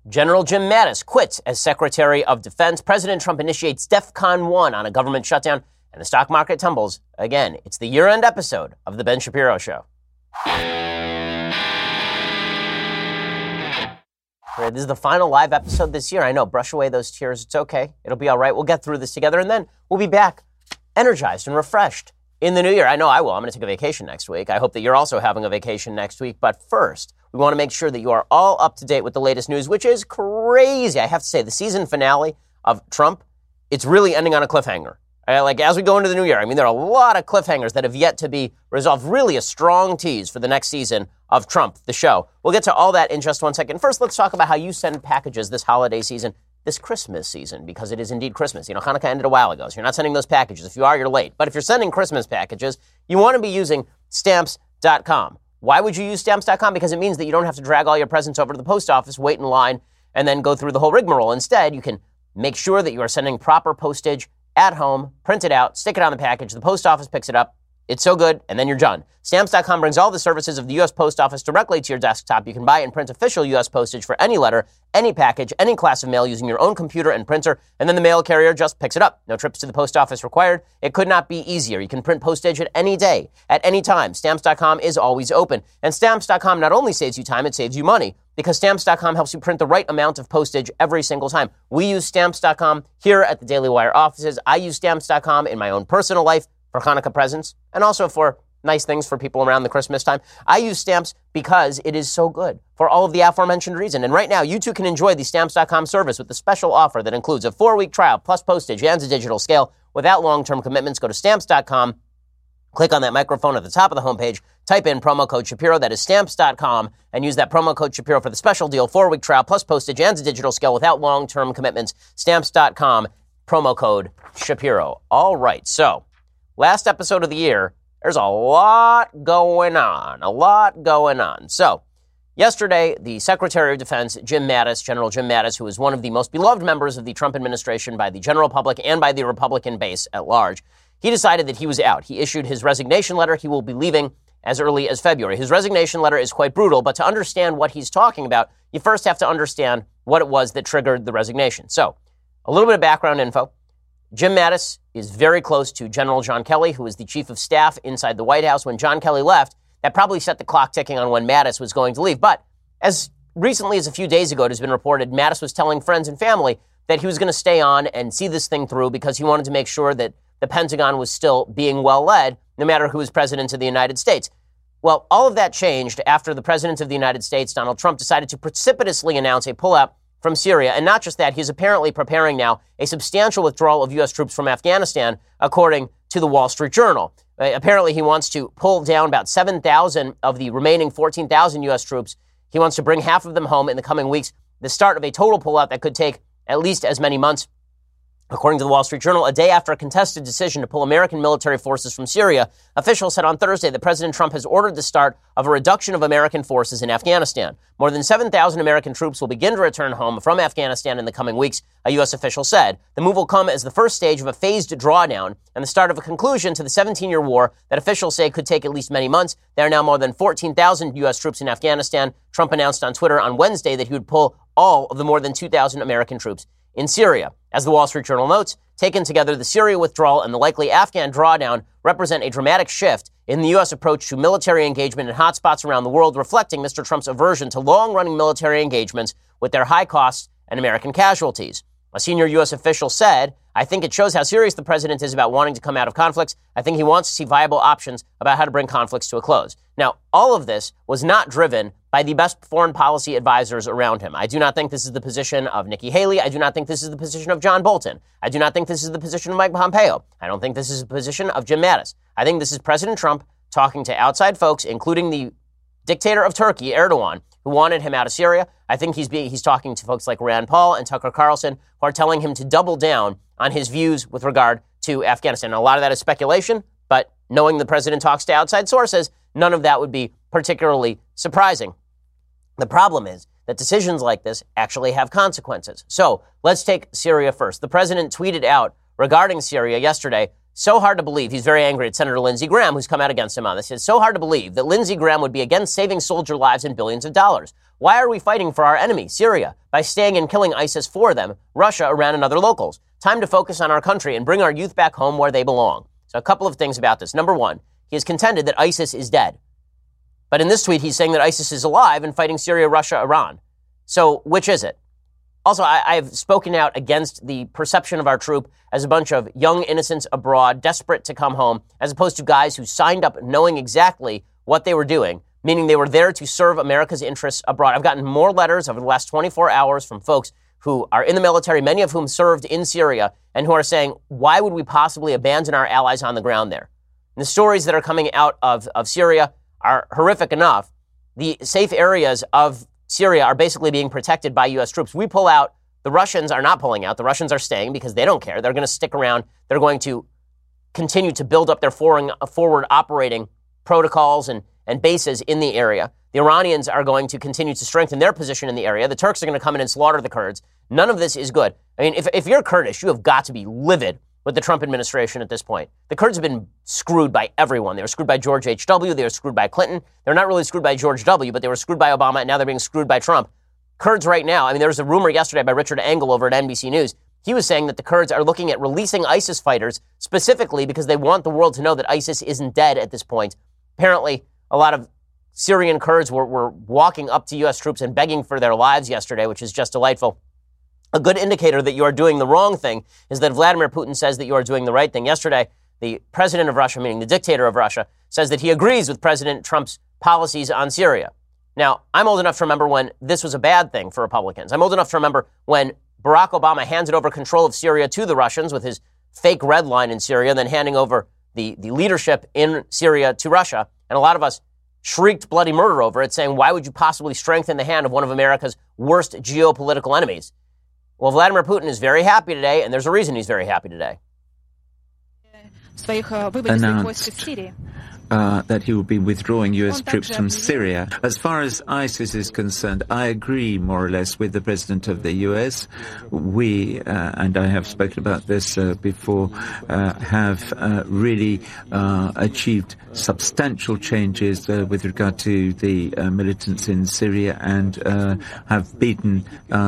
General Jim Mattis quits as Secretary of Defense. President Trump initiates DEFCON 1 on a government shutdown, and the stock market tumbles. Again, it's the year-end episode of The Ben Shapiro Show. This is the final live episode this year. I know, brush away those tears. It's okay. It'll be all right. We'll get through this together, and then we'll be back energized and refreshed in the new year. I know I will. I'm going to take a vacation next week. I hope that you're also having a vacation next week. But first, we want to make sure that you are all up to date with the latest news, which is crazy. I have to say, the season finale of Trump, it's really ending on a cliffhanger. As we go into the new year, I mean, there are a lot of cliffhangers that have yet to be resolved. Really a strong tease for the next season of Trump, the show. We'll get to all that in just one second. First, let's talk about how you send packages this holiday season, this Christmas season, because it is indeed Christmas. You know, Hanukkah ended a while ago, so you're not sending those packages. If you are, you're late. But if you're sending Christmas packages, you want to be using Stamps.com. Why would you use Stamps.com? Because it means that you don't have to drag all your presents over to the post office, wait in line, and then go through the whole rigmarole. Instead, you can make sure that you are sending proper postage at home, print it out, stick it on the package, the post office picks it up. It's so good, and then you're done. Stamps.com brings all the services of the U.S. Post Office directly to your desktop. You can buy and print official U.S. postage for any letter, any package, any class of mail using your own computer and printer, and then the mail carrier just picks it up. No trips to the post office required. It could not be easier. You can print postage at any day, at any time. Stamps.com is always open. And Stamps.com not only saves you time, it saves you money, because Stamps.com helps you print the right amount of postage every single time. We use Stamps.com here at the Daily Wire offices. I use Stamps.com in my own personal life for Hanukkah presents, and also for nice things for people around the Christmas time. I use Stamps because it is so good for all of the aforementioned reasons. And right now, you too can enjoy the Stamps.com service with the special offer that includes a 4-week trial plus postage and a digital scale without long-term commitments. Go to Stamps.com, click on that microphone at the top of the homepage, type in promo code Shapiro, that is Stamps.com, and use that promo code Shapiro for the special deal, 4-week trial plus postage and a digital scale without long-term commitments. Stamps.com, promo code Shapiro. All right, so last episode of the year, there's a lot going on. So, yesterday, the Secretary of Defense, General Jim Mattis, who is one of the most beloved members of the Trump administration by the general public and by the Republican base at large, he decided that he was out. He issued his resignation letter. He will be leaving as early as February. His resignation letter is quite brutal, but to understand what he's talking about, you first have to understand what it was that triggered the resignation. So, a little bit of background info. Jim Mattis is very close to General John Kelly, who is the chief of staff inside the White House. When John Kelly left, that probably set the clock ticking on when Mattis was going to leave. But as recently as a few days ago, it has been reported, Mattis was telling friends and family that he was going to stay on and see this thing through because he wanted to make sure that the Pentagon was still being well led, no matter who was president of the United States. Well, all of that changed after the president of the United States, Donald Trump, decided to precipitously announce a pullout from Syria. And not just that, he's apparently preparing now a substantial withdrawal of U.S. troops from Afghanistan, according to the Wall Street Journal. Apparently, he wants to pull down about 7,000 of the remaining 14,000 U.S. troops. He wants to bring half of them home in the coming weeks, the start of a total pullout that could take at least as many months. According to the Wall Street Journal, a day after a contested decision to pull American military forces from Syria, officials said on Thursday that President Trump has ordered the start of a reduction of American forces in Afghanistan. More than 7,000 American troops will begin to return home from Afghanistan in the coming weeks, a U.S. official said. The move will come as the first stage of a phased drawdown and the start of a conclusion to the 17-year war that officials say could take at least many months. There are now more than 14,000 U.S. troops in Afghanistan. Trump announced on Twitter on Wednesday that he would pull all of the more than 2,000 American troops in Syria. As the Wall Street Journal notes, taken together, the Syria withdrawal and the likely Afghan drawdown represent a dramatic shift in the U.S. approach to military engagement in hotspots around the world, reflecting Mr. Trump's aversion to long-running military engagements with their high costs and American casualties. A senior U.S. official said, "I think it shows how serious the president is about wanting to come out of conflicts. I think he wants to see viable options about how to bring conflicts to a close." Now, all of this was not driven by the best foreign policy advisors around him. I do not think this is the position of Nikki Haley. I do not think this is the position of John Bolton. I do not think this is the position of Mike Pompeo. I don't think this is the position of Jim Mattis. I think this is President Trump talking to outside folks, including the dictator of Turkey, Erdogan, who wanted him out of Syria. I think he's talking to folks like Rand Paul and Tucker Carlson, who are telling him to double down on his views with regard to Afghanistan. And a lot of that is speculation, but knowing the president talks to outside sources, none of that would be particularly surprising. The problem is that decisions like this actually have consequences. So let's take Syria first. The president tweeted out regarding Syria yesterday, so hard to believe, he's very angry at Senator Lindsey Graham, who's come out against him on this. It's so hard to believe that Lindsey Graham would be against saving soldier lives and billions of dollars. Why are we fighting for our enemy, Syria, by staying and killing ISIS for them, Russia, Iran, and other locals? Time to focus on our country and bring our youth back home where they belong. So a couple of things about this. Number one, he has contended that ISIS is dead. But in this tweet, he's saying that ISIS is alive and fighting Syria, Russia, Iran. So which is it? Also, I've spoken out against the perception of our troop as a bunch of young innocents abroad, desperate to come home, as opposed to guys who signed up knowing exactly what they were doing, meaning they were there to serve America's interests abroad. I've gotten more letters over the last 24 hours from folks who are in the military, many of whom served in Syria, and who are saying, why would we possibly abandon our allies on the ground there? And the stories that are coming out of Syria are horrific enough. The safe areas of Syria are basically being protected by U.S. troops. We pull out. The Russians are not pulling out. The Russians are staying because they don't care. They're going to stick around. They're going to continue to build up their forward operating protocols and bases in the area. The Iranians are going to continue to strengthen their position in the area. The Turks are going to come in and slaughter the Kurds. None of this is good. I mean, if you're Kurdish, you have got to be livid with the Trump administration at this point. The Kurds have been screwed by everyone. They were screwed by George H.W. They were screwed by Clinton. They're not really screwed by George W., but they were screwed by Obama, and now they're being screwed by Trump. Kurds right now, I mean, there was a rumor yesterday by Richard Engel over at NBC News. He was saying that the Kurds are looking at releasing ISIS fighters specifically because they want the world to know that ISIS isn't dead at this point. Apparently, a lot of Syrian Kurds were walking up to U.S. troops and begging for their lives yesterday, which is just delightful. A good indicator that you are doing the wrong thing is that Vladimir Putin says that you are doing the right thing. Yesterday, the president of Russia, meaning the dictator of Russia, says that he agrees with President Trump's policies on Syria. Now, I'm old enough to remember when this was a bad thing for Republicans. I'm old enough to remember when Barack Obama handed over control of Syria to the Russians with his fake red line in Syria, and then handing over the leadership in Syria to Russia. And a lot of us shrieked bloody murder over it, saying, why would you possibly strengthen the hand of one of America's worst geopolitical enemies? Well, Vladimir Putin is very happy today, and there's a reason he's very happy today. Announced that he will be withdrawing U.S. troops from Syria. As far as ISIS is concerned, I agree more or less with the president of the U.S. We, and I have spoken about this before, have really achieved substantial changes with regard to the militants in Syria and have beaten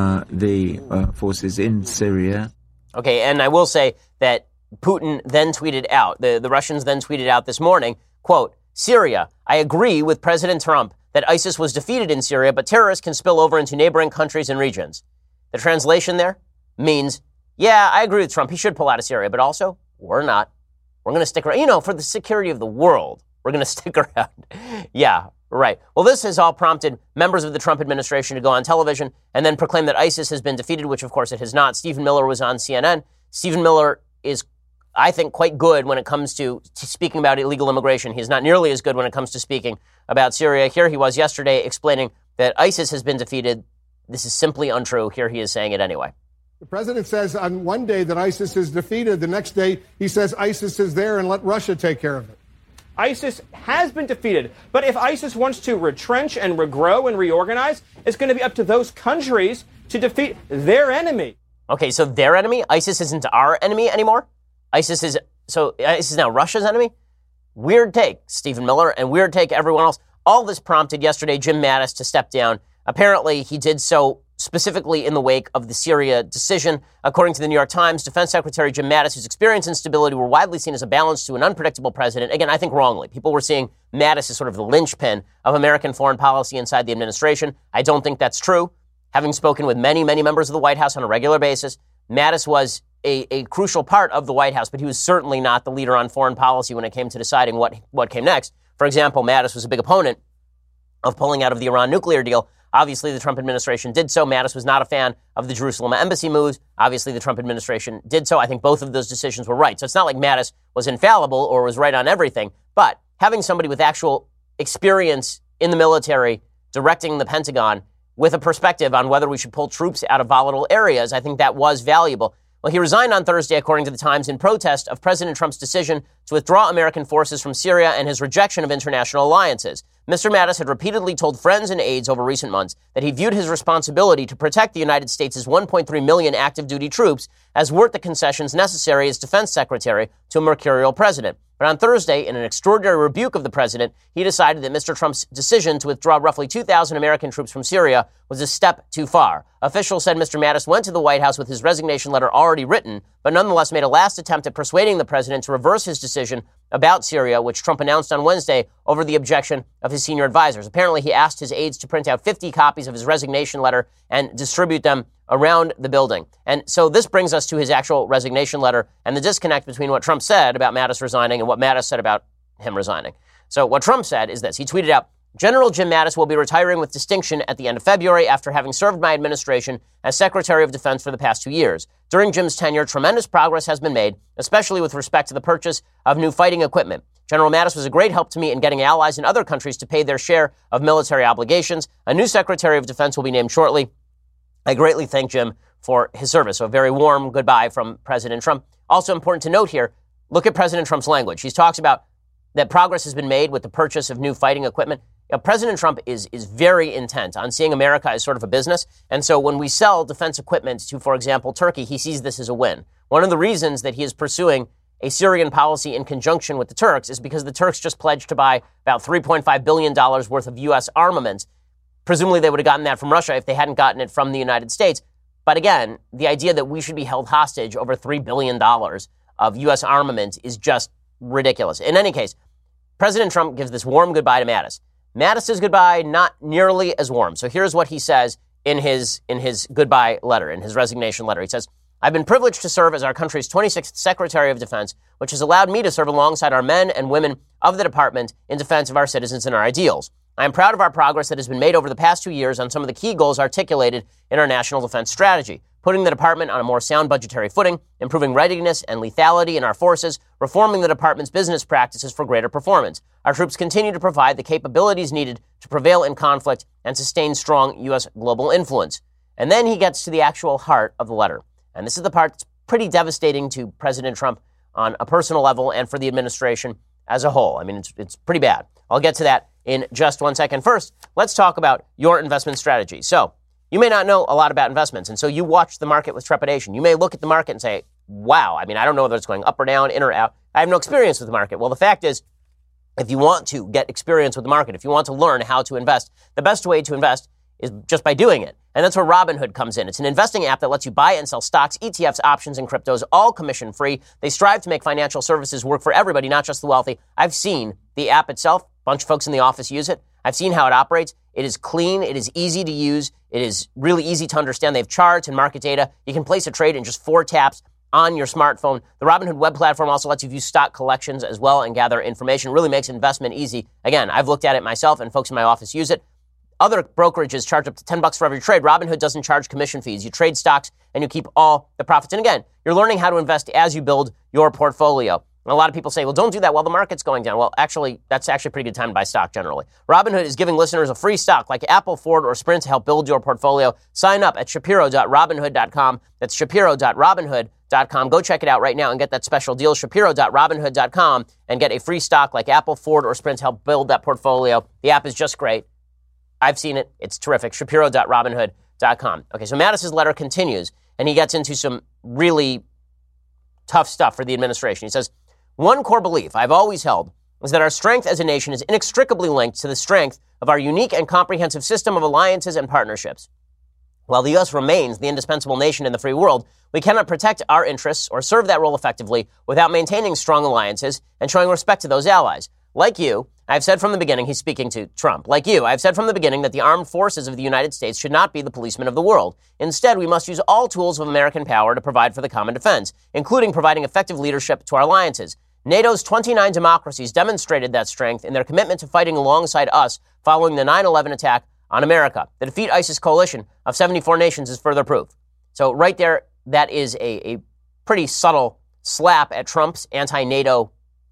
the forces in Syria. Okay, and I will say that Putin then tweeted out, the Russians then tweeted out this morning, quote, Syria, I agree with President Trump that ISIS was defeated in Syria, but terrorists can spill over into neighboring countries and regions. The translation there means, yeah, I agree with Trump. He should pull out of Syria, but also, we're not. We're going to stick around. You know, for the security of the world, we're going to stick around. Yeah, right. Well, this has all prompted members of the Trump administration to go on television and then proclaim that ISIS has been defeated, which of course it has not. Stephen Miller was on CNN. Stephen Miller is, I think, quite good when it comes to speaking about illegal immigration. He's not nearly as good when it comes to speaking about Syria. Here he was yesterday explaining that ISIS has been defeated. This is simply untrue. Here he is saying it anyway. The president says on one day that ISIS is defeated. The next day he says ISIS is there and let Russia take care of it. ISIS has been defeated. But if ISIS wants to retrench and regrow and reorganize, it's going to be up to those countries to defeat their enemy. Okay, so their enemy? ISIS isn't our enemy anymore? ISIS is now Russia's enemy? Weird take, Stephen Miller, and weird take everyone else. All this prompted yesterday Jim Mattis to step down. Apparently, he did so specifically in the wake of the Syria decision. According to the New York Times, Defense Secretary Jim Mattis, whose experience and stability were widely seen as a balance to an unpredictable president. Again, I think wrongly. People were seeing Mattis as sort of the linchpin of American foreign policy inside the administration. I don't think that's true. Having spoken with many, many members of the White House on a regular basis, Mattis was a crucial part of the White House, but he was certainly not the leader on foreign policy when it came to deciding what came next. For example, Mattis was a big opponent of pulling out of the Iran nuclear deal. Obviously, the Trump administration did so. Mattis was not a fan of the Jerusalem embassy moves. Obviously, the Trump administration did so. I think both of those decisions were right. So it's not like Mattis was infallible or was right on everything. But having somebody with actual experience in the military directing the Pentagon with a perspective on whether we should pull troops out of volatile areas, I think that was valuable. Well, he resigned on Thursday, according to the Times, in protest of President Trump's decision to withdraw American forces from Syria and his rejection of international alliances. Mr. Mattis had repeatedly told friends and aides over recent months that he viewed his responsibility to protect the United States' 1.3 million active duty troops as worth the concessions necessary as defense secretary to a mercurial president. But on Thursday, in an extraordinary rebuke of the president, he decided that Mr. Trump's decision to withdraw roughly 2,000 American troops from Syria was a step too far. Officials said Mr. Mattis went to the White House with his resignation letter already written, but nonetheless made a last attempt at persuading the president to reverse his decision about Syria, which Trump announced on Wednesday over the objection of his senior advisors. Apparently, he asked his aides to print out 50 copies of his resignation letter and distribute them around the building. And so this brings us to his actual resignation letter and the disconnect between what Trump said about Mattis resigning and what Mattis said about him resigning. So what Trump said is this. He tweeted out, General Jim Mattis will be retiring with distinction at the end of February after having served my administration as Secretary of Defense for the past 2 years. During Jim's tenure, tremendous progress has been made, especially with respect to the purchase of new fighting equipment. General Mattis was a great help to me in getting allies in other countries to pay their share of military obligations. A new Secretary of Defense will be named shortly. I greatly thank Jim for his service. So a very warm goodbye from President Trump. Also important to note here, look at President Trump's language. He talks about that progress has been made with the purchase of new fighting equipment. President Trump is very intent on seeing America as sort of a business. And so when we sell defense equipment to, for example, Turkey, he sees this as a win. One of the reasons that he is pursuing a Syrian policy in conjunction with the Turks is because the Turks just pledged to buy about $3.5 billion worth of U.S. armaments. Presumably they would have gotten that from Russia if they hadn't gotten it from the United States. But again, the idea that we should be held hostage over $3 billion of U.S. armament is just ridiculous. In any case, President Trump gives this warm goodbye to Mattis. Mattis's goodbye, not nearly as warm. So here's what he says in his goodbye letter, in his resignation letter. He says, I've been privileged to serve as our country's 26th Secretary of Defense, which has allowed me to serve alongside our men and women of the department in defense of our citizens and our ideals. I am proud of our progress that has been made over the past 2 years on some of the key goals articulated in our national defense strategy, putting the department on a more sound budgetary footing, improving readiness and lethality in our forces, reforming the department's business practices for greater performance. Our troops continue to provide the capabilities needed to prevail in conflict and sustain strong U.S. global influence. And then he gets to the actual heart of the letter. And this is the part that's pretty devastating to President Trump on a personal level and for the administration as a whole. I mean, it's pretty bad. I'll get to that in just 1 second. First, let's talk about your investment strategy. So you may not know a lot about investments, and so you watch the market with trepidation. You may look at the market and say, wow, I mean, I don't know whether it's going up or down, in or out. I have no experience with the market. Well, the fact is, if you want to get experience with the market, if you want to learn how to invest, the best way to invest is just by doing it. And that's where Robinhood comes in. It's an investing app that lets you buy and sell stocks, ETFs, options, and cryptos, all commission-free. They strive to make financial services work for everybody, not just the wealthy. I've seen the app itself. A bunch of folks in the office use it. I've seen how it operates. It is clean. It is easy to use. It is really easy to understand. They have charts and market data. You can place a trade in just 4 taps on your smartphone. The Robinhood web platform also lets you view stock collections as well and gather information. It really makes investment easy. Again, I've looked at it myself, and folks in my office use it. Other brokerages charge up to $10 for every trade. Robinhood doesn't charge commission fees. You trade stocks and you keep all the profits. And again, you're learning how to invest as you build your portfolio. And a lot of people say, well, don't do that while the market's going down. Well, actually, that's actually a pretty good time to buy stock generally. Robinhood is giving listeners a free stock like Apple, Ford, or Sprint to help build your portfolio. Sign up at Shapiro.Robinhood.com. That's Shapiro.Robinhood.com. Go check it out right now and get that special deal, Shapiro.Robinhood.com, and get a free stock like Apple, Ford, or Sprint to help build that portfolio. The app is just great. I've seen it. It's terrific. Shapiro.Robinhood.com. Okay, so Mattis's letter continues, and he gets into some really tough stuff for the administration. He says, one core belief I've always held is that our strength as a nation is inextricably linked to the strength of our unique and comprehensive system of alliances and partnerships. While the U.S. remains the indispensable nation in the free world, we cannot protect our interests or serve that role effectively without maintaining strong alliances and showing respect to those allies. Like you, I've said from the beginning, he's speaking to Trump, like you, I've said from the beginning that the armed forces of the United States should not be the policemen of the world. Instead, we must use all tools of American power to provide for the common defense, including providing effective leadership to our alliances. NATO's 29 democracies demonstrated that strength in their commitment to fighting alongside us following the 9/11 attack on America. The Defeat ISIS coalition of 74 nations is further proof. So right there, that is a pretty subtle slap at Trump's anti-NATO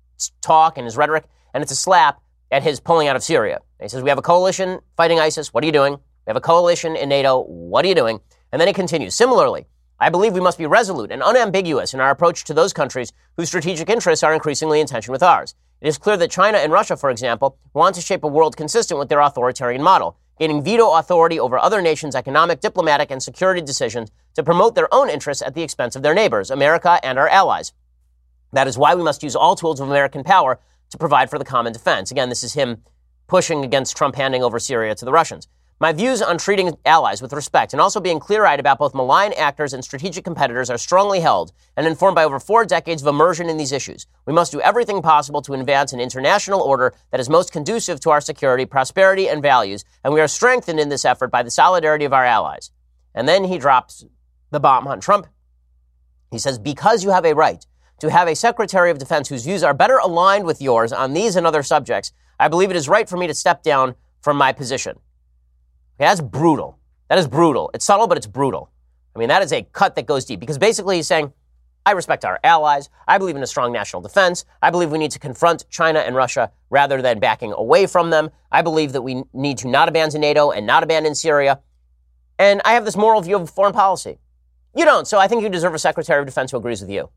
talk and his rhetoric, and it's a slap at his pulling out of Syria. He says, we have a coalition fighting ISIS. What are you doing? We have a coalition in NATO. What are you doing? And then he continues. Similarly, I believe we must be resolute and unambiguous in our approach to those countries whose strategic interests are increasingly in tension with ours. It is clear that China and Russia, for example, want to shape a world consistent with their authoritarian model, gaining veto authority over other nations' economic, diplomatic, and security decisions to promote their own interests at the expense of their neighbors, America and our allies. That is why we must use all tools of American power to provide for the common defense. Again, this is him pushing against Trump handing over Syria to the Russians. My views on treating allies with respect and also being clear-eyed about both malign actors and strategic competitors are strongly held and informed by over 4 decades of immersion in these issues. We must do everything possible to advance an international order that is most conducive to our security, prosperity, and values, and we are strengthened in this effort by the solidarity of our allies. And then he drops the bomb on Trump. He says, because you have a right to have a Secretary of Defense whose views are better aligned with yours on these and other subjects, I believe it is right for me to step down from my position. Okay, that's brutal. That is brutal. It's subtle, but it's brutal. I mean, that is a cut that goes deep because basically he's saying, I respect our allies. I believe in a strong national defense. I believe we need to confront China and Russia rather than backing away from them. I believe that we need to not abandon NATO and not abandon Syria. And I have this moral view of foreign policy. You don't, so I think you deserve a Secretary of Defense who agrees with you.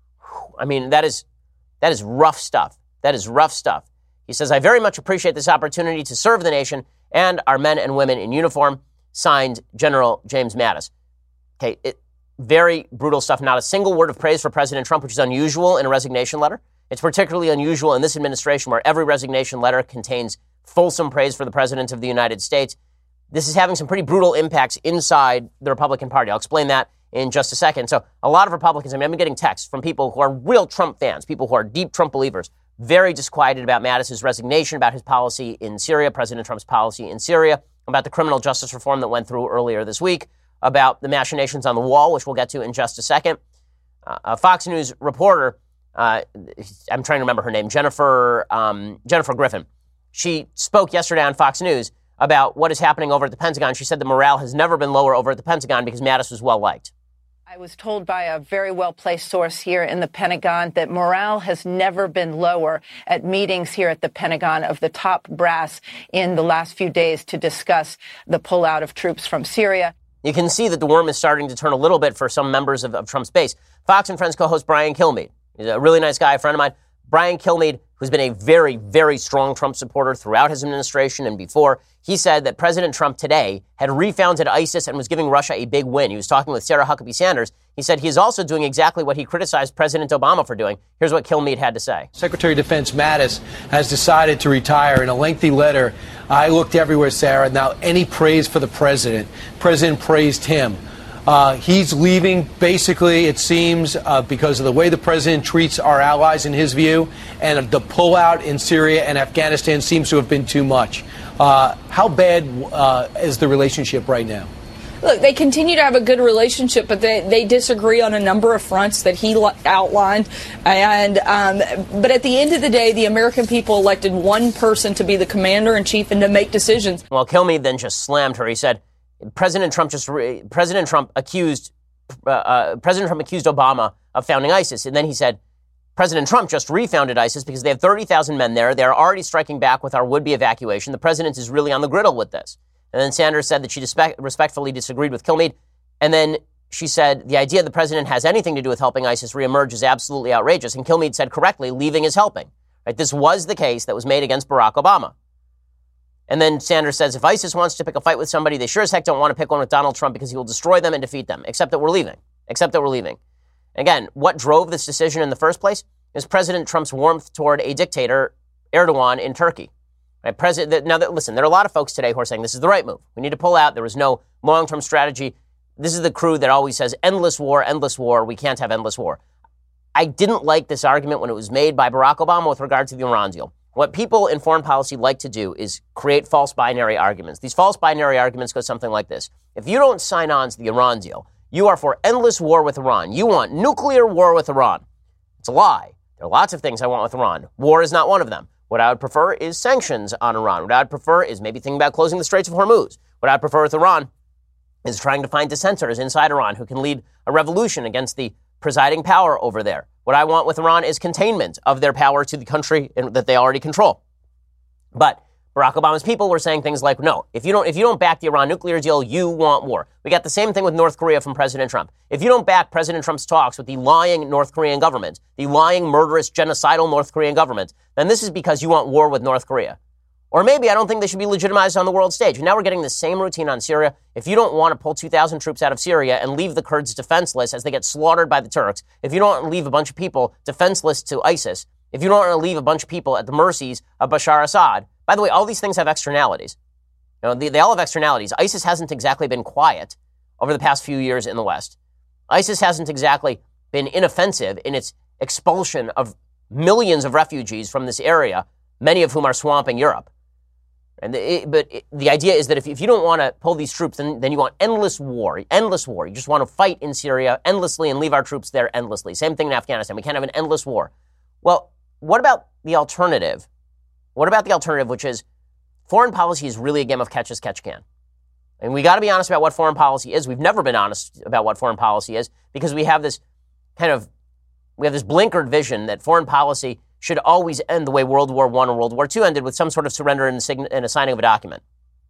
I mean, that is rough stuff. That is rough stuff. He says, I very much appreciate this opportunity to serve the nation and our men and women in uniform, signed General James Mattis. Okay, very brutal stuff. Not a single word of praise for President Trump, which is unusual in a resignation letter. It's particularly unusual in this administration where every resignation letter contains fulsome praise for the President of the United States. This is having some pretty brutal impacts inside the Republican Party. I'll explain that in just a second. So a lot of Republicans, I've been getting texts from people who are real Trump fans, people who are deep Trump believers, very disquieted about Mattis's resignation, about his policy in Syria, President Trump's policy in Syria, about the criminal justice reform that went through earlier this week, about the machinations on the wall, which we'll get to in just a second. A Fox News reporter, I'm trying to remember her name, Jennifer Griffin. She spoke yesterday on Fox News about what is happening over at the Pentagon. She said the morale has never been lower over at the Pentagon because Mattis was well-liked. I was told by a very well-placed source here in the Pentagon that morale has never been lower at meetings here at the Pentagon of the top brass in the last few days to discuss the pullout of troops from Syria. You can see that the worm is starting to turn a little bit for some members of Trump's base. Fox and Friends co-host Brian Kilmeade, he's a really nice guy, a friend of mine. Brian Kilmeade, who's been a very, very strong Trump supporter throughout his administration and before, he said that President Trump today had refounded ISIS and was giving Russia a big win. He was talking with Sarah Huckabee Sanders. He said he is also doing exactly what he criticized President Obama for doing. Here's what Kilmeade had to say. Secretary of Defense Mattis has decided to retire. In a lengthy letter, I looked everywhere, Sarah. Now, any praise for the president. President praised him. He's leaving, basically, it seems, because of the way the president treats our allies, in his view, and the pullout in Syria and Afghanistan seems to have been too much. How bad is the relationship right now? Look, they continue to have a good relationship, but they disagree on a number of fronts that he outlined. But at the end of the day, the American people elected one person to be the commander-in-chief and to make decisions. Well, Kilmeade then just slammed her. He said, President Trump accused Obama of founding ISIS. And then he said, President Trump just refounded ISIS because they have 30,000 men there. They're already striking back with our would-be evacuation. The president is really on the griddle with this. And then Sanders said that she respectfully disagreed with Kilmeade. And then she said the idea the president has anything to do with helping ISIS reemerge is absolutely outrageous. And Kilmeade said correctly, leaving is helping. Right? This was the case that was made against Barack Obama. And then Sanders says if ISIS wants to pick a fight with somebody, they sure as heck don't want to pick one with Donald Trump because he will destroy them and defeat them, except that we're leaving. Again, what drove this decision in the first place is President Trump's warmth toward a dictator, Erdogan, in Turkey. Right? Listen, there are a lot of folks today who are saying this is the right move. We need to pull out. There was no long-term strategy. This is the crew that always says endless war. We can't have endless war. I didn't like this argument when it was made by Barack Obama with regard to the Iran deal. What people in foreign policy like to do is create false binary arguments. These false binary arguments go something like this. If you don't sign on to the Iran deal, you are for endless war with Iran. You want nuclear war with Iran. It's a lie. There are lots of things I want with Iran. War is not one of them. What I would prefer is sanctions on Iran. What I would prefer is maybe thinking about closing the Straits of Hormuz. What I prefer with Iran is trying to find dissenters inside Iran who can lead a revolution against the presiding power over there. What I want with Iran is containment of their power to the country that they already control. But Barack Obama's people were saying things like, no, if you don't back the Iran nuclear deal, you want war. We got the same thing with North Korea from President Trump. If you don't back President Trump's talks with the lying North Korean government, the lying, murderous, genocidal North Korean government, then this is because you want war with North Korea. Or maybe I don't think they should be legitimized on the world stage. And now we're getting the same routine on Syria. If you don't want to pull 2,000 troops out of Syria and leave the Kurds defenseless as they get slaughtered by the Turks, if you don't want to leave a bunch of people defenseless to ISIS, if you don't want to leave a bunch of people at the mercies of Bashar Assad, by the way, all these things have externalities. You know, they all have externalities. ISIS hasn't exactly been quiet over the past few years in the West. ISIS hasn't exactly been inoffensive in its expulsion of millions of refugees from this area, many of whom are swamping Europe. But the idea is that if you don't want to pull these troops, then you want endless war. You just want to fight in Syria endlessly and leave our troops there endlessly. Same thing in Afghanistan. We can't have an endless war. Well, what about the alternative? What about the alternative, which is foreign policy is really a game of catch as catch can? And we got to be honest about what foreign policy is. We've never been honest about what foreign policy is because we have this blinkered vision that foreign policy should always end the way World War I or World War II ended, with some sort of surrender and a signing of a document.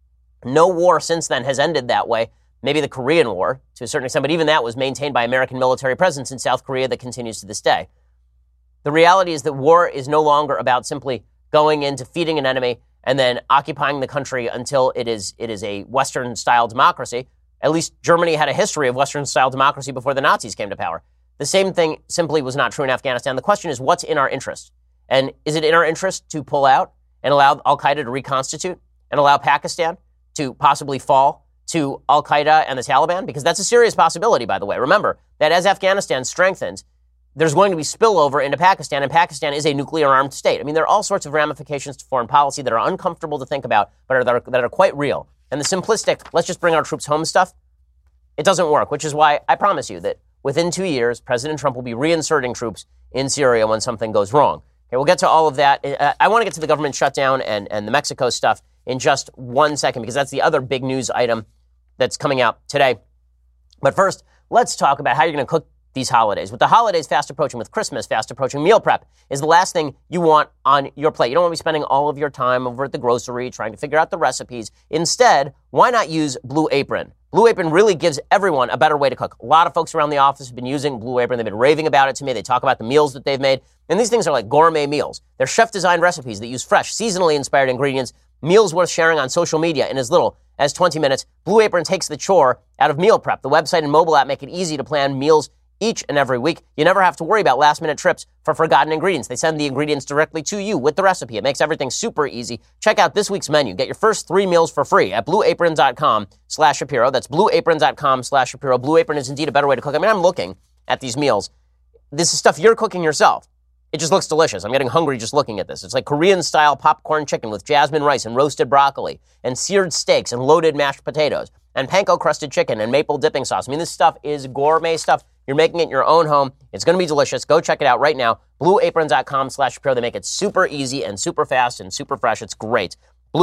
No war since then has ended that way. Maybe the Korean War, to a certain extent, but even that was maintained by American military presence in South Korea that continues to this day. The reality is that war is no longer about simply going in, defeating an enemy, and then occupying the country until it is a Western-style democracy. At least Germany had a history of Western-style democracy before the Nazis came to power. The same thing simply was not true in Afghanistan. The question is, what's in our interest? And is it in our interest to pull out and allow al-Qaeda to reconstitute and allow Pakistan to possibly fall to al-Qaeda and the Taliban? Because that's a serious possibility, by the way. Remember that as Afghanistan strengthens, there's going to be spillover into Pakistan, and Pakistan is a nuclear-armed state. I mean, there are all sorts of ramifications to foreign policy that are uncomfortable to think about, but that are quite real. And the simplistic, let's just bring our troops home stuff, it doesn't work, which is why I promise you that within 2 years, President Trump will be reinserting troops in Syria when something goes wrong. Okay, we'll get to all of that. I want to get to the government shutdown and the Mexico stuff in just 1 second, because that's the other big news item that's coming out today. But first, let's talk about how you're going to cook these holidays. With the holidays fast approaching, with Christmas fast approaching, meal prep is the last thing you want on your plate. You don't want to be spending all of your time over at the grocery trying to figure out the recipes. Instead, why not use Blue Apron? Blue Apron really gives everyone a better way to cook. A lot of folks around the office have been using Blue Apron. They've been raving about it to me. They talk about the meals that they've made. And these things are like gourmet meals. They're chef-designed recipes that use fresh, seasonally inspired ingredients, meals worth sharing on social media in as little as 20 minutes. Blue Apron takes the chore out of meal prep. The website and mobile app make it easy to plan meals each and every week. You never have to worry about last-minute trips for forgotten ingredients. They send the ingredients directly to you with the recipe. It makes everything super easy. Check out this week's menu. Get your first 3 meals for free at blueapron.com/Shapiro. That's blueapron.com/Shapiro. Blue Apron is indeed a better way to cook. I mean, I'm looking at these meals. This is stuff you're cooking yourself. It just looks delicious. I'm getting hungry just looking at this. It's like Korean-style popcorn chicken with jasmine rice and roasted broccoli and seared steaks and loaded mashed potatoes and panko-crusted chicken and maple dipping sauce. I mean, this stuff is gourmet stuff. You're making it in your own home. It's going to be delicious. Go check it out right now. blueapron.com/Shapiro. They make it super easy and super fast and super fresh. It's great.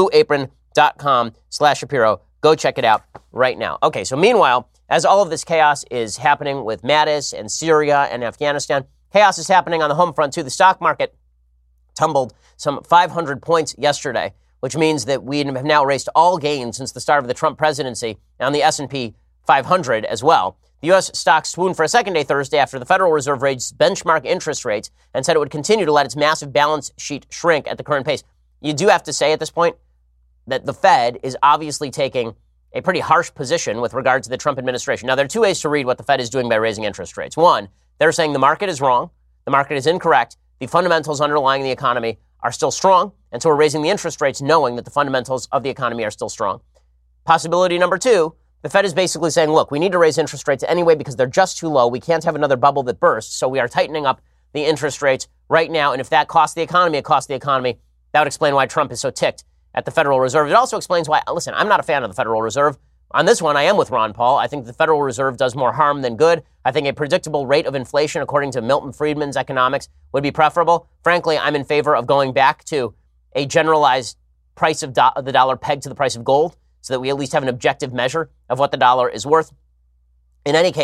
blueapron.com/Shapiro. Go check it out right now. Okay, so meanwhile, as all of this chaos is happening with Mattis and Syria and Afghanistan, chaos is happening on the home front too. The stock market tumbled some 500 points yesterday, which means that we have now erased all gains since the start of the Trump presidency on the S&P 500 as well. The U.S. stock swooned for a second day Thursday after the Federal Reserve raised benchmark interest rates and said it would continue to let its massive balance sheet shrink at the current pace. You do have to say at this point that the Fed is obviously taking a pretty harsh position with regard to the Trump administration. Now, there are 2 ways to read what the Fed is doing by raising interest rates. One, they're saying the market is wrong, the market is incorrect, the fundamentals underlying the economy are still strong, and so we're raising the interest rates knowing that the fundamentals of the economy are still strong. Possibility number 2, the Fed is basically saying, look, we need to raise interest rates anyway because they're just too low. We can't have another bubble that bursts, so we are tightening up the interest rates right now, and if that costs the economy, it costs the economy. That would explain why Trump is so ticked at the Federal Reserve. It also explains why, listen, I'm not a fan of the Federal Reserve. On this one, I am with Ron Paul. I think the Federal Reserve does more harm than good. I think a predictable rate of inflation, according to Milton Friedman's economics, would be preferable. Frankly, I'm in favor of going back to a generalized price of the dollar pegged to the price of gold so that we at least have an objective measure of what the dollar is worth. In any case,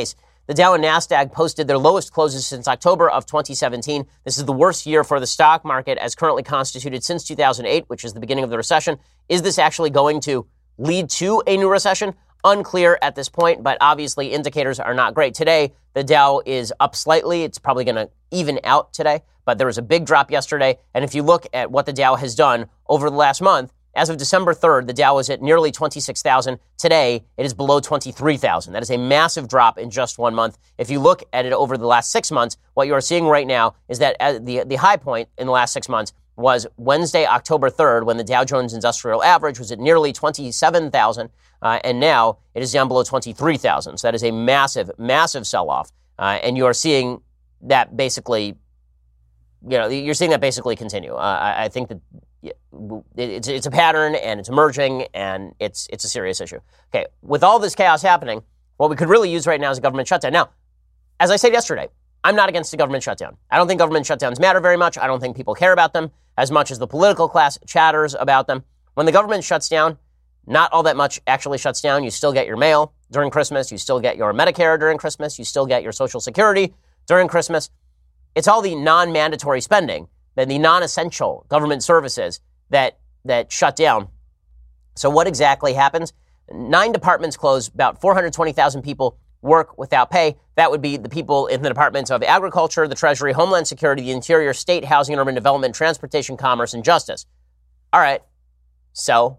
The Dow and NASDAQ posted their lowest closes since October of 2017. This is the worst year for the stock market as currently constituted since 2008, which is the beginning of the recession. Is this actually going to lead to a new recession? Unclear at this point, but obviously indicators are not great. Today, the Dow is up slightly. It's probably going to even out today, but there was a big drop yesterday. And if you look at what the Dow has done over the last month, as of December 3rd, the Dow was at nearly 26,000. Today, it is below 23,000. That is a massive drop in just 1 month. If you look at it over the last 6 months, what you are seeing right now is that the high point in the last 6 months was Wednesday, October 3rd, when the Dow Jones Industrial Average was at nearly 27,000, and now it is down below 23,000. So that is a massive, massive sell-off, and you are seeing that basically, you're seeing that basically continue. I think that it's a pattern, and it's emerging, and it's a serious issue. Okay, with all this chaos happening, what we could really use right now is a government shutdown. Now, as I said yesterday, I'm not against a government shutdown. I don't think government shutdowns matter very much. I don't think people care about them as much as the political class chatters about them. When the government shuts down, not all that much actually shuts down. You still get your mail during Christmas. You still get your Medicare during Christmas. You still get your Social Security during Christmas. It's all the non-mandatory spending, the non-essential government services that shut down. So what exactly happens? 9 departments close. About 420,000 people work without pay. That would be the people in the departments of Agriculture, the Treasury, Homeland Security, the Interior, State, Housing and Urban Development, Transportation, Commerce, and Justice. All right. So,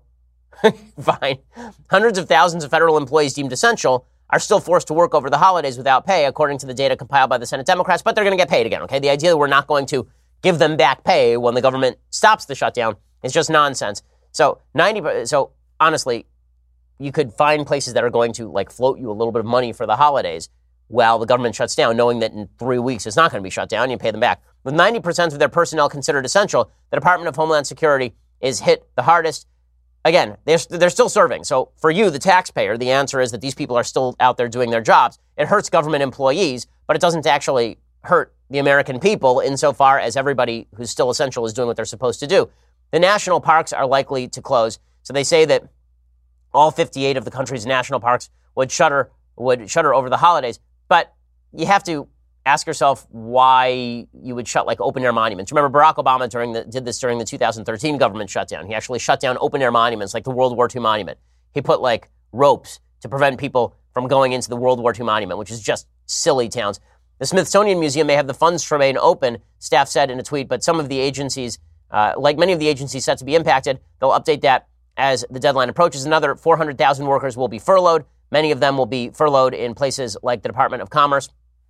fine. Hundreds of thousands of federal employees deemed essential are still forced to work over the holidays without pay, according to the data compiled by the Senate Democrats, but they're going to get paid again, okay? The idea that we're not going to give them back pay when the government stops the shutdown is just nonsense. So honestly, you could find places that are going to float you a little bit of money for the holidays while the government shuts down, knowing that in 3 weeks it's not going to be shut down. You pay them back. With 90% of their personnel considered essential, the Department of Homeland Security is hit the hardest. Again, they're still serving. So for you, the taxpayer, the answer is that these people are still out there doing their jobs. It hurts government employees, but it doesn't actually hurt the American people insofar as everybody who's still essential is doing what they're supposed to do. The national parks are likely to close. So they say that all 58 of the country's national parks would shutter over the holidays. But you have to ask yourself why you would shut open-air monuments. Remember, Barack Obama did this during the 2013 government shutdown. He actually shut down open-air monuments like the World War II monument. He put ropes to prevent people from going into the World War II monument, which is just silly towns. The Smithsonian Museum may have the funds to remain open, staff said in a tweet, but some of the agencies, like many of the agencies set to be impacted, they'll update that as the deadline approaches. Another 400,000 workers will be furloughed. Many of them will be furloughed in places like the Department of Commerce.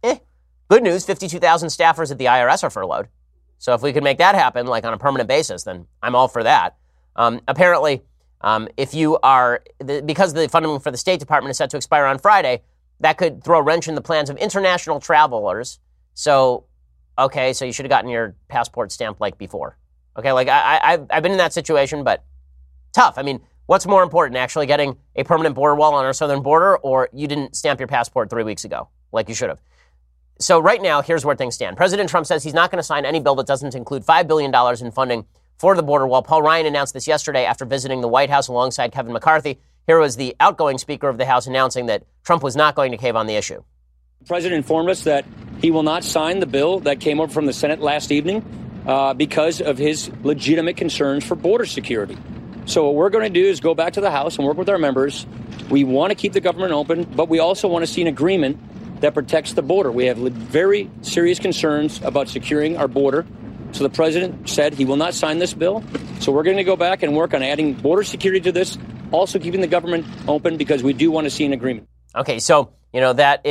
Good news, 52,000 staffers at the IRS are furloughed. So if we could make that happen, on a permanent basis, then I'm all for that. Apparently, if you are, because the funding for the State Department is set to expire on Friday, that could throw a wrench in the plans of international travelers. So you should have gotten your passport stamped before. Okay, I've been in that situation, but tough. I mean, what's more important, actually getting a permanent border wall on our southern border, or you didn't stamp your passport 3 weeks ago, like you should have? So right now, here's where things stand. President Trump says he's not going to sign any bill that doesn't include $5 billion in funding for the border wall. Paul Ryan announced this yesterday after visiting the White House alongside Kevin McCarthy. Here was the outgoing Speaker of the House announcing that Trump was not going to cave on the issue. The President informed us that he will not sign the bill that came over from the Senate last evening because of his legitimate concerns for border security. So what we're going to do is go back to the House and work with our members. We want to keep the government open, but we also want to see an agreement that protects the border. We have very serious concerns about securing our border. So the president said he will not sign this bill. So we're going to go back and work on adding border security to this, also keeping the government open because we do want to see an agreement. Okay, so, that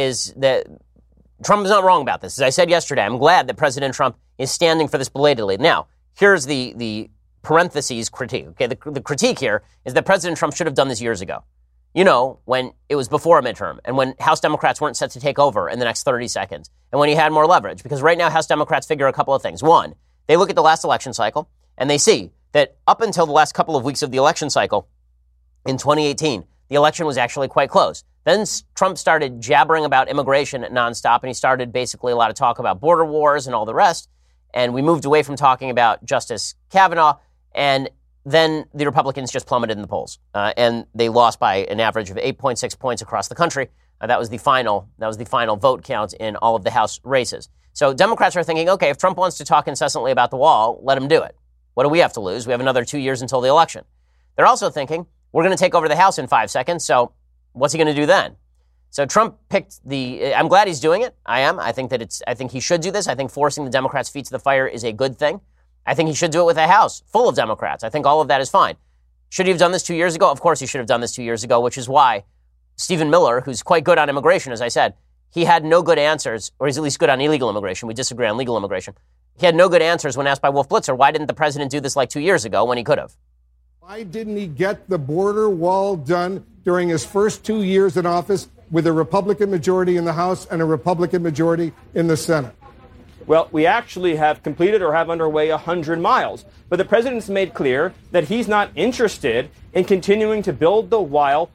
Trump is not wrong about this. As I said yesterday, I'm glad that President Trump is standing for this belatedly. Now, here's the parentheses critique. Okay, the critique here is that President Trump should have done this years ago. When it was before a midterm and when House Democrats weren't set to take over in the next 30 seconds and when he had more leverage. Because right now, House Democrats figure a couple of things. One, they look at the last election cycle and they see that up until the last couple of weeks of the election cycle in 2018, the election was actually quite close. Then Trump started jabbering about immigration nonstop, and he started basically a lot of talk about border wars and all the rest. And we moved away from talking about Justice Kavanaugh, and then the Republicans just plummeted in the polls, and they lost by an average of 8.6 points across the country. That was the final vote count in all of the House races. So Democrats are thinking, okay, if Trump wants to talk incessantly about the wall, let him do it. What do we have to lose? We have another 2 years until the election. They're also thinking, we're going to take over the House in 5 seconds, so what's he going to do then? So Trump picked I'm glad he's doing it. I am. I think he should do this. I think forcing the Democrats' feet to the fire is a good thing. I think he should do it with a House full of Democrats. I think all of that is fine. Should he have done this 2 years ago? Of course he should have done this 2 years ago, which is why Stephen Miller, who's quite good on immigration, as I said, he had no good answers, or he's at least good on illegal immigration. We disagree on legal immigration. He had no good answers when asked by Wolf Blitzer, why didn't the president do this like 2 years ago when he could have? Why didn't he get the border wall done during his first 2 years in office with a Republican majority in the House and a Republican majority in the Senate? Well, we actually have completed or have underway 100 miles. But the president's made clear that he's not interested in continuing to build the wall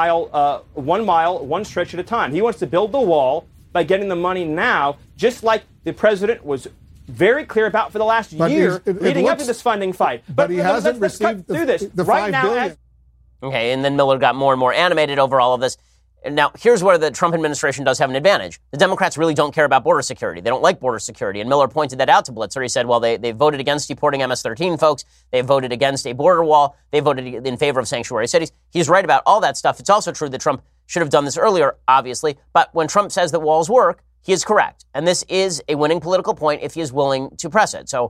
1 mile, one stretch at a time. He wants to build the wall by getting the money now, just like the president was very clear about for the last year leading up to this funding fight. But he hasn't received the $5 billion. Okay, and then Miller got more and more animated over all of this. And now, here's where the Trump administration does have an advantage. The Democrats really don't care about border security. They don't like border security. And Miller pointed that out to Blitzer. He said, well, they voted against deporting MS-13 folks. They voted against a border wall. They voted in favor of sanctuary cities. He's right about all that stuff. It's also true that Trump should have done this earlier, obviously. But when Trump says that walls work, he is correct. And this is a winning political point if he is willing to press it. So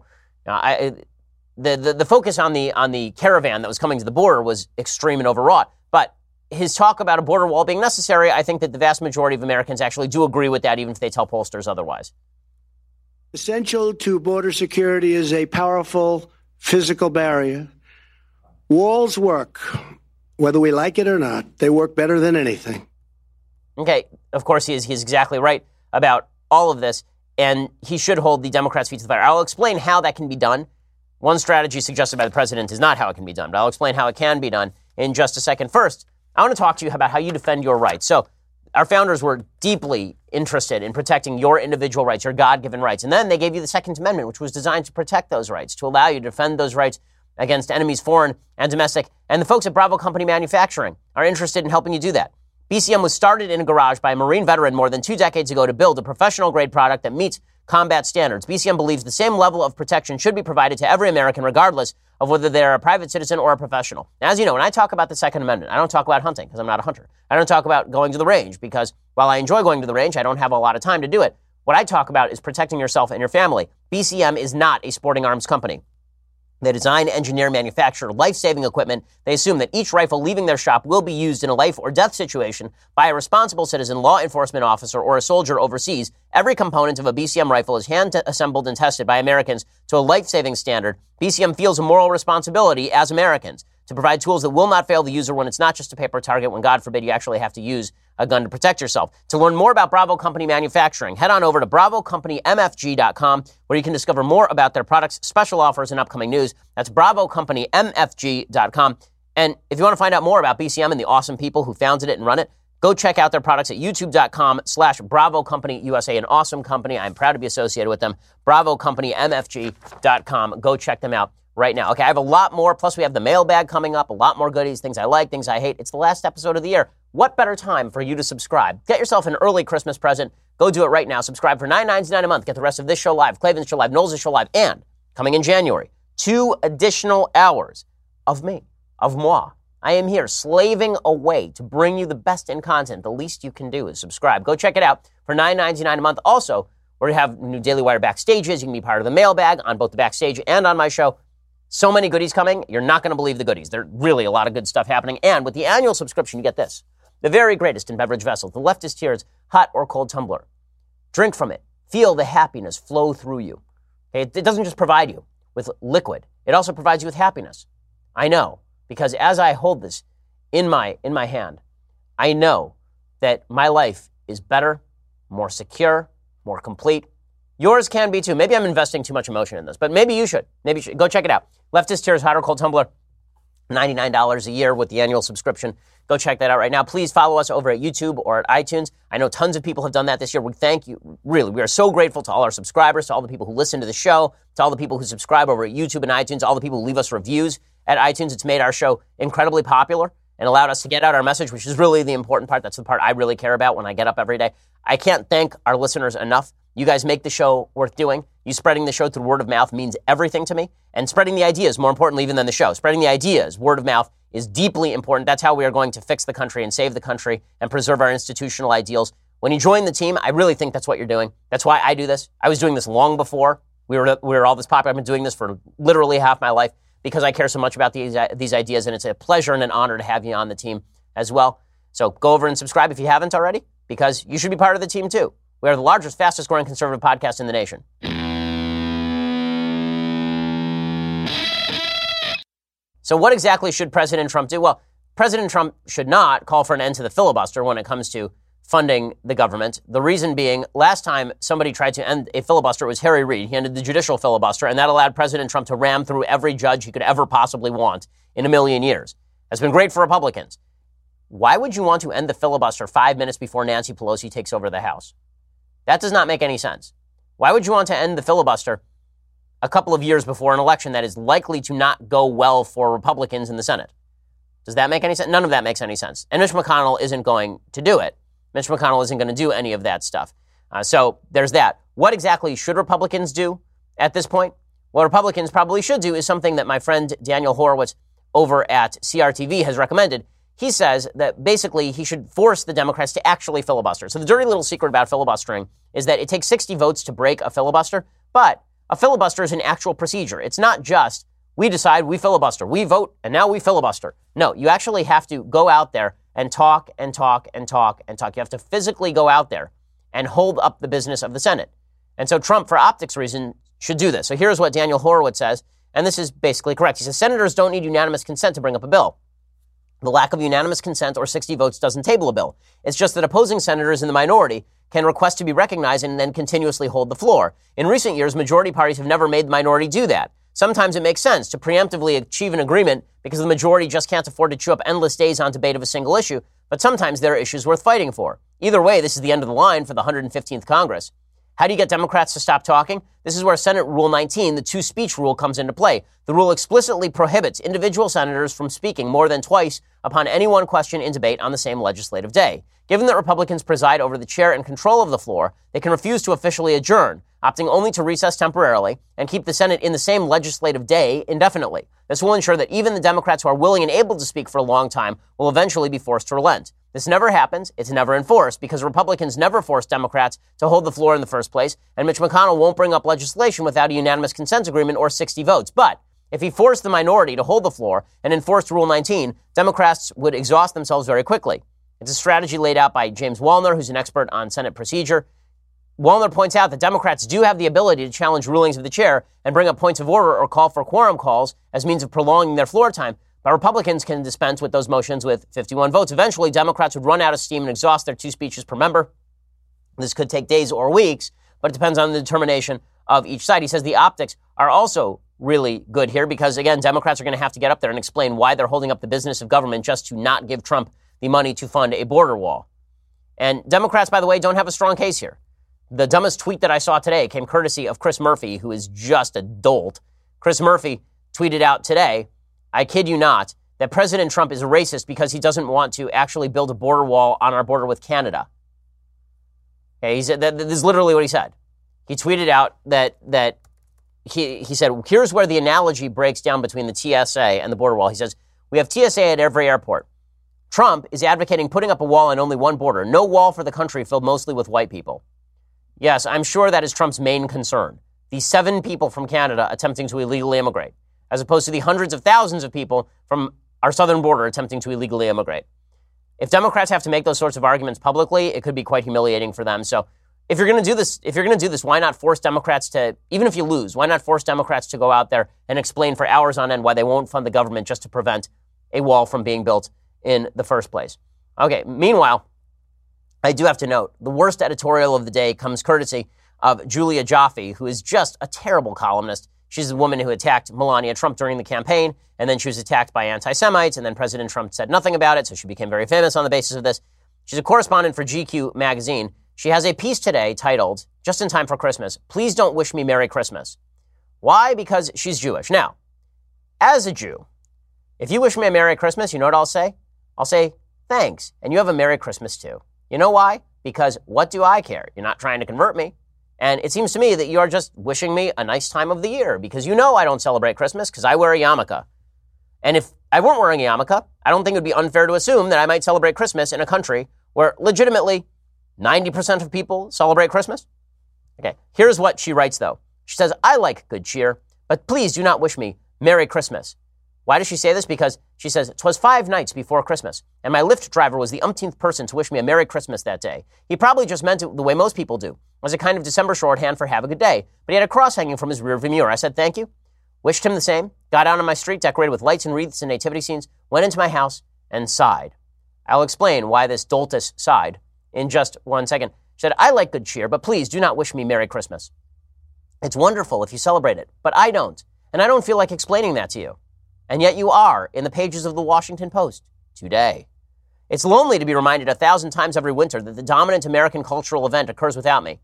the focus on the caravan that was coming to the border was extreme and overwrought. But his talk about a border wall being necessary, I think that the vast majority of Americans actually do agree with that, even if they tell pollsters otherwise. Essential to border security is a powerful physical barrier. Walls work, whether we like it or not. They work better than anything. Okay, of course he's exactly right about all of this, and he should hold the Democrats' feet to the fire. I'll explain how that can be done. One strategy suggested by the president is not how it can be done, but I'll explain how it can be done in just a second. First, I want to talk to you about how you defend your rights. So our founders were deeply interested in protecting your individual rights, your God-given rights. And then they gave you the Second Amendment, which was designed to protect those rights, to allow you to defend those rights against enemies, foreign and domestic. And the folks at Bravo Company Manufacturing are interested in helping you do that. BCM was started in a garage by a Marine veteran more than 2 decades ago to build a professional-grade product that meets combat standards. BCM believes the same level of protection should be provided to every American, regardless of whether they're a private citizen or a professional. Now, as you know, when I talk about the Second Amendment, I don't talk about hunting because I'm not a hunter. I don't talk about going to the range because while I enjoy going to the range, I don't have a lot of time to do it. What I talk about is protecting yourself and your family. BCM is not a sporting arms company. They design, engineer, manufacture life-saving equipment. They assume that each rifle leaving their shop will be used in a life or death situation by a responsible citizen, law enforcement officer, or a soldier overseas. Every component of a BCM rifle is hand-assembled and tested by Americans to a life-saving standard. BCM feels a moral responsibility as Americans to provide tools that will not fail the user when it's not just a paper target, when, God forbid, you actually have to use a gun to protect yourself. To learn more about Bravo Company Manufacturing, head on over to BravoCompanyMFG.com, where you can discover more about their products, special offers, and upcoming news. That's BravoCompanyMFG.com. And if you want to find out more about BCM and the awesome people who founded it and run it, go check out their products at YouTube.com/Bravo Company USA, an awesome company. I'm proud to be associated with them. BravoCompanyMFG.com. Go check them out right now. Okay, I have a lot more. Plus, we have the mailbag coming up, a lot more goodies, things I like, things I hate. It's the last episode of the year. What better time for you to subscribe? Get yourself an early Christmas present. Go do it right now. Subscribe for $9.99 a month. Get the rest of this show live, Klavan's show live, Knowles' show live, and coming in January, 2 additional hours of me, of moi. I am here slaving away to bring you the best in content. The least you can do is subscribe. Go check it out for $9.99 a month. Also, we have new Daily Wire backstages. You can be part of the mailbag on both the backstage and on my show. So many goodies coming. You're not going to believe the goodies. There's really a lot of good stuff happening. And with the annual subscription, you get this. The very greatest in beverage vessels, the Leftist Tears hot or cold tumbler. Drink from it. Feel the happiness flow through you. Okay? It doesn't just provide you with liquid. It also provides you with happiness. I know, because as I hold this in my hand, I know that my life is better, more secure, more complete. Yours can be too. Maybe I'm investing too much emotion in this, but maybe you should. Maybe you should. Go check it out. Leftist Tears hot or cold tumbler, $99 a year with the annual subscription. Go check that out right now. Please follow us over at YouTube or at iTunes. I know tons of people have done that this year. We thank you. Really, we are so grateful to all our subscribers, to all the people who listen to the show, to all the people who subscribe over at YouTube and iTunes, all the people who leave us reviews at iTunes. It's made our show incredibly popular. and allowed us to get out our message, which is really the important part. That's the part I really care about when I get up every day. I can't thank our listeners enough. You guys make the show worth doing. You spreading the show through word of mouth means everything to me. And spreading the ideas, more importantly even than the show. Spreading the ideas, word of mouth, is deeply important. That's how we are going to fix the country and save the country and preserve our institutional ideals. When you join the team, I really think that's what you're doing. That's why I do this. I was doing this long before we were all this popular. I've been doing this for literally half my life because I care so much about these ideas, and it's a pleasure and an honor to have you on the team as well. So go over and subscribe if you haven't already, because you should be part of the team too. We are the largest, fastest growing conservative podcast in the nation. So what exactly should President Trump do? Well, President Trump should not call for an end to the filibuster when it comes to funding the government. The reason being, last time somebody tried to end a filibuster, it was Harry Reid. He ended the judicial filibuster, and that allowed President Trump to ram through every judge he could ever possibly want in a million years. That's been great for Republicans. Why would you want to end the filibuster 5 minutes before Nancy Pelosi takes over the House? That does not make any sense. Why would you want to end the filibuster a couple of years before an election that is likely to not go well for Republicans in the Senate? Does that make any sense? None of that makes any sense. And Mitch McConnell isn't going to do it. Mitch McConnell isn't going to do any of that stuff. So there's that. What exactly should Republicans do at this point? What Republicans probably should do is something that my friend Daniel Horowitz over at CRTV has recommended. He says that basically he should force the Democrats to actually filibuster. So the dirty little secret about filibustering is that it takes 60 votes to break a filibuster, but a filibuster is an actual procedure. It's not just we decide, we filibuster, we vote, and now we filibuster. No, you actually have to go out there and talk and talk and talk and talk. You have to physically go out there and hold up the business of the Senate. And so Trump, for optics reason, should do this. So here's what Daniel Horowitz says, and this is basically correct. He says, senators don't need unanimous consent to bring up a bill. The lack of unanimous consent or 60 votes doesn't table a bill. It's just that opposing senators in the minority can request to be recognized and then continuously hold the floor. In recent years, majority parties have never made the minority do that. Sometimes it makes sense to preemptively achieve an agreement because the majority just can't afford to chew up endless days on debate of a single issue, but sometimes there are issues worth fighting for. Either way, this is the end of the line for the 115th Congress. How do you get Democrats to stop talking? This is where Senate Rule 19, the two-speech rule, comes into play. The rule explicitly prohibits individual senators from speaking more than twice upon any one question in debate on the same legislative day. Given that Republicans preside over the chair and control of the floor, they can refuse to officially adjourn, opting only to recess temporarily and keep the Senate in the same legislative day indefinitely. This will ensure that even the Democrats who are willing and able to speak for a long time will eventually be forced to relent. This never happens. It's never enforced because Republicans never force Democrats to hold the floor in the first place, and Mitch McConnell won't bring up legislation without a unanimous consent agreement or 60 votes. But if he forced the minority to hold the floor and enforced Rule 19, Democrats would exhaust themselves very quickly. It's a strategy laid out by James Wallner, who's an expert on Senate procedure. Wallner points out that Democrats do have the ability to challenge rulings of the chair and bring up points of order or call for quorum calls as means of prolonging their floor time, but Republicans can dispense with those motions with 51 votes. Eventually, Democrats would run out of steam and exhaust their 2 speeches per member. This could take days or weeks, but it depends on the determination of each side. He says the optics are also really good here because, again, Democrats are going to have to get up there and explain why they're holding up the business of government just to not give Trump the money to fund a border wall. And Democrats, by the way, don't have a strong case here. The dumbest tweet that I saw today came courtesy of Chris Murphy, who is just a dolt. Chris Murphy tweeted out today, I kid you not, that President Trump is a racist because he doesn't want to actually build a border wall on our border with Canada. Okay, he said this is literally what he said. He tweeted out that he said, here's where the analogy breaks down between the TSA and the border wall. He says, we have TSA at every airport. Trump is advocating putting up a wall on only one border, no wall for the country filled mostly with white people. Yes, I'm sure that is Trump's main concern. The 7 people from Canada attempting to illegally immigrate, as opposed to the hundreds of thousands of people from our southern border attempting to illegally immigrate. If Democrats have to make those sorts of arguments publicly, it could be quite humiliating for them. So if you're going to do this, why not force Democrats to, even if you lose, why not force Democrats to go out there and explain for hours on end why they won't fund the government just to prevent a wall from being built in the first place? Okay, meanwhile, I do have to note, the worst editorial of the day comes courtesy of Julia Joffe, who is just a terrible columnist. She's the woman who attacked Melania Trump during the campaign, and then she was attacked by anti-Semites, and then President Trump said nothing about it, so she became very famous on the basis of this. She's a correspondent for GQ magazine. She has a piece today titled, just in time for Christmas, Please Don't Wish Me Merry Christmas. Why? Because she's Jewish. Now, as a Jew, if you wish me a Merry Christmas, you know what I'll say? I'll say, thanks, and you have a Merry Christmas too. You know why? Because what do I care? You're not trying to convert me. And it seems to me that you are just wishing me a nice time of the year because you know I don't celebrate Christmas because I wear a yarmulke. And if I weren't wearing a yarmulke, I don't think it would be unfair to assume that I might celebrate Christmas in a country where legitimately 90% of people celebrate Christmas. Okay, here's what she writes, though. She says, I like good cheer, but please do not wish me Merry Christmas. Why does she say this? Because she says, 'twas 5 nights before Christmas, and my Lyft driver was the umpteenth person to wish me a Merry Christmas that day. He probably just meant it the way most people do, as a kind of December shorthand for have a good day, but he had a cross hanging from his rearview mirror. I said, thank you, wished him the same, got out on my street decorated with lights and wreaths and nativity scenes, went into my house, and sighed. I'll explain why this doltus sighed in just 1 second. She said, I like good cheer, but please do not wish me Merry Christmas. It's wonderful if you celebrate it, but I don't, and I don't feel like explaining that to you. And yet you are in the pages of the Washington Post today. It's lonely to be reminded 1,000 times every winter that the dominant American cultural event occurs without me.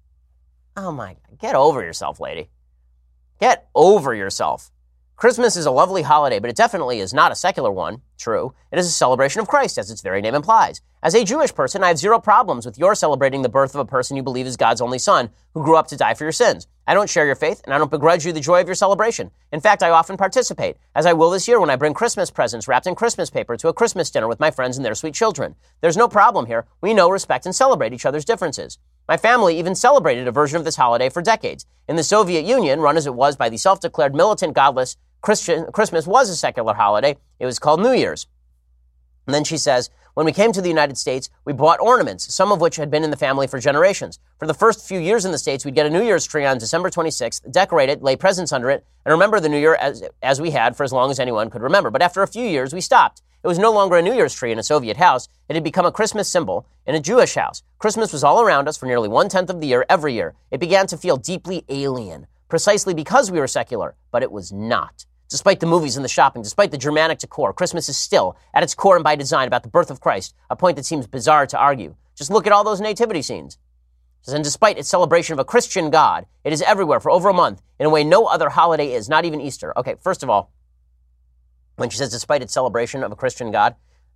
Oh my, get over yourself, lady. Get over yourself. Christmas is a lovely holiday, but it definitely is not a secular one. True, it is a celebration of Christ, as its very name implies. As a Jewish person, I have zero problems with your celebrating the birth of a person you believe is God's only son, who grew up to die for your sins. I don't share your faith, and I don't begrudge you the joy of your celebration. In fact, I often participate, as I will this year when I bring Christmas presents wrapped in Christmas paper to a Christmas dinner with my friends and their sweet children. There's no problem here. We know, respect, and celebrate each other's differences. My family even celebrated a version of this holiday for decades. In the Soviet Union, run as it was by the self-declared militant, godless Christmas was a secular holiday. It was called New Year's. And then she says, when we came to the United States, we bought ornaments, some of which had been in the family for generations. For the first few years in the States, we'd get a New Year's tree on December 26th, decorate it, lay presents under it, and remember the New Year as we had for as long as anyone could remember. But after a few years, we stopped. It was no longer a New Year's tree in a Soviet house. It had become a Christmas symbol in a Jewish house. Christmas was all around us for nearly 1/10 of the year every year. It began to feel deeply alien, precisely because we were secular, but it was not. Despite the movies and the shopping, despite the Germanic decor, Christmas is still, at its core and by design, about the birth of Christ, a point that seems bizarre to argue. Just look at all those nativity scenes. And despite its celebration of a Christian God, it is everywhere for over a month in a way no other holiday is, not even Easter. Okay, first of all, when she says despite its celebration of a Christian God,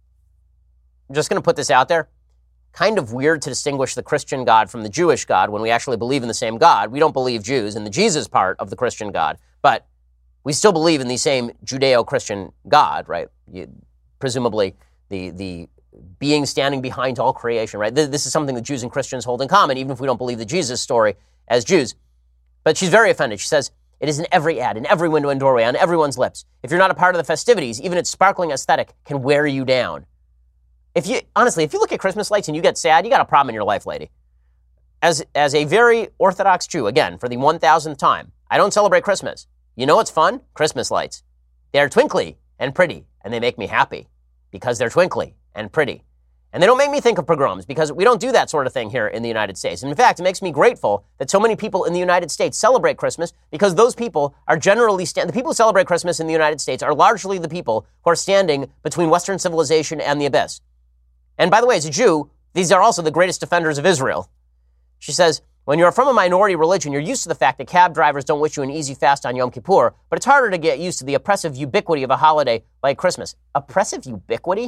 I'm just going to put this out there. Kind of weird to distinguish the Christian God from the Jewish God when we actually believe in the same God. We don't believe Jews in the Jesus part of the Christian God, but we still believe in the same Judeo-Christian God, right? Presumably the being standing behind all creation, right? This is something that Jews and Christians hold in common, even if we don't believe the Jesus story as Jews. But she's very offended. She says, it is in every ad, in every window and doorway, on everyone's lips. If you're not a part of the festivities, even its sparkling aesthetic can wear you down. If you look at Christmas lights and you get sad, you got a problem in your life, lady. As a very Orthodox Jew, again, for the 1,000th time, I don't celebrate Christmas. You know what's fun? Christmas lights. They're twinkly and pretty, and they make me happy because they're twinkly and pretty. And they don't make me think of pogroms because we don't do that sort of thing here in the United States. And in fact, it makes me grateful that so many people in the United States celebrate Christmas because those people are generally the people who celebrate Christmas in the United States are largely the people who are standing between Western civilization and the abyss. And by the way, as a Jew, these are also the greatest defenders of Israel. She says, when you're from a minority religion, you're used to the fact that cab drivers don't wish you an easy fast on Yom Kippur, but it's harder to get used to the oppressive ubiquity of a holiday like Christmas. Oppressive ubiquity?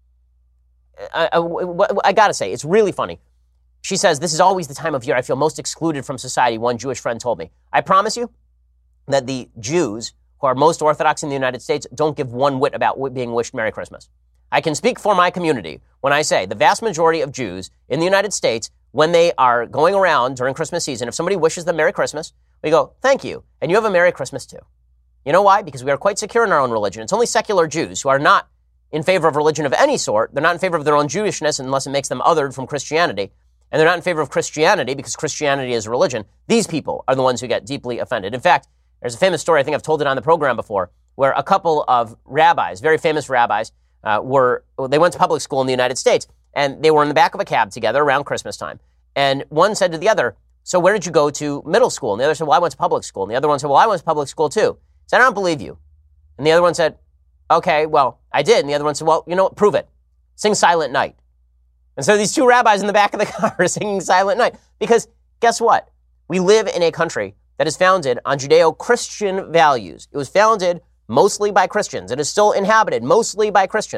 I gotta say, it's really funny. She says, this is always the time of year I feel most excluded from society, one Jewish friend told me. I promise you that the Jews who are most Orthodox in the United States don't give one whit about being wished Merry Christmas. I can speak for my community when I say the vast majority of Jews in the United States, when they are going around during Christmas season, if somebody wishes them Merry Christmas, we go, thank you, and you have a Merry Christmas too. You know why? Because we are quite secure in our own religion. It's only secular Jews who are not in favor of religion of any sort. They're not in favor of their own Jewishness unless it makes them othered from Christianity. And they're not in favor of Christianity because Christianity is a religion. These people are the ones who get deeply offended. In fact, there's a famous story, I think I've told it on the program before, where a couple of rabbis, very famous rabbis, they went to public school in the United States, and they were in the back of a cab together around Christmas time. And one said to the other, so where did you go to middle school? And the other said, well, I went to public school. And the other one said, well, I went to public school too. He said, I don't believe you. And the other one said, okay, well, I did. And the other one said, well, you know what, prove it. Sing Silent Night. And so these two rabbis in the back of the car are singing Silent Night. Because guess what? We live in a country that is founded on Judeo-Christian values. It was founded mostly by Christians. It is still inhabited mostly by Christians.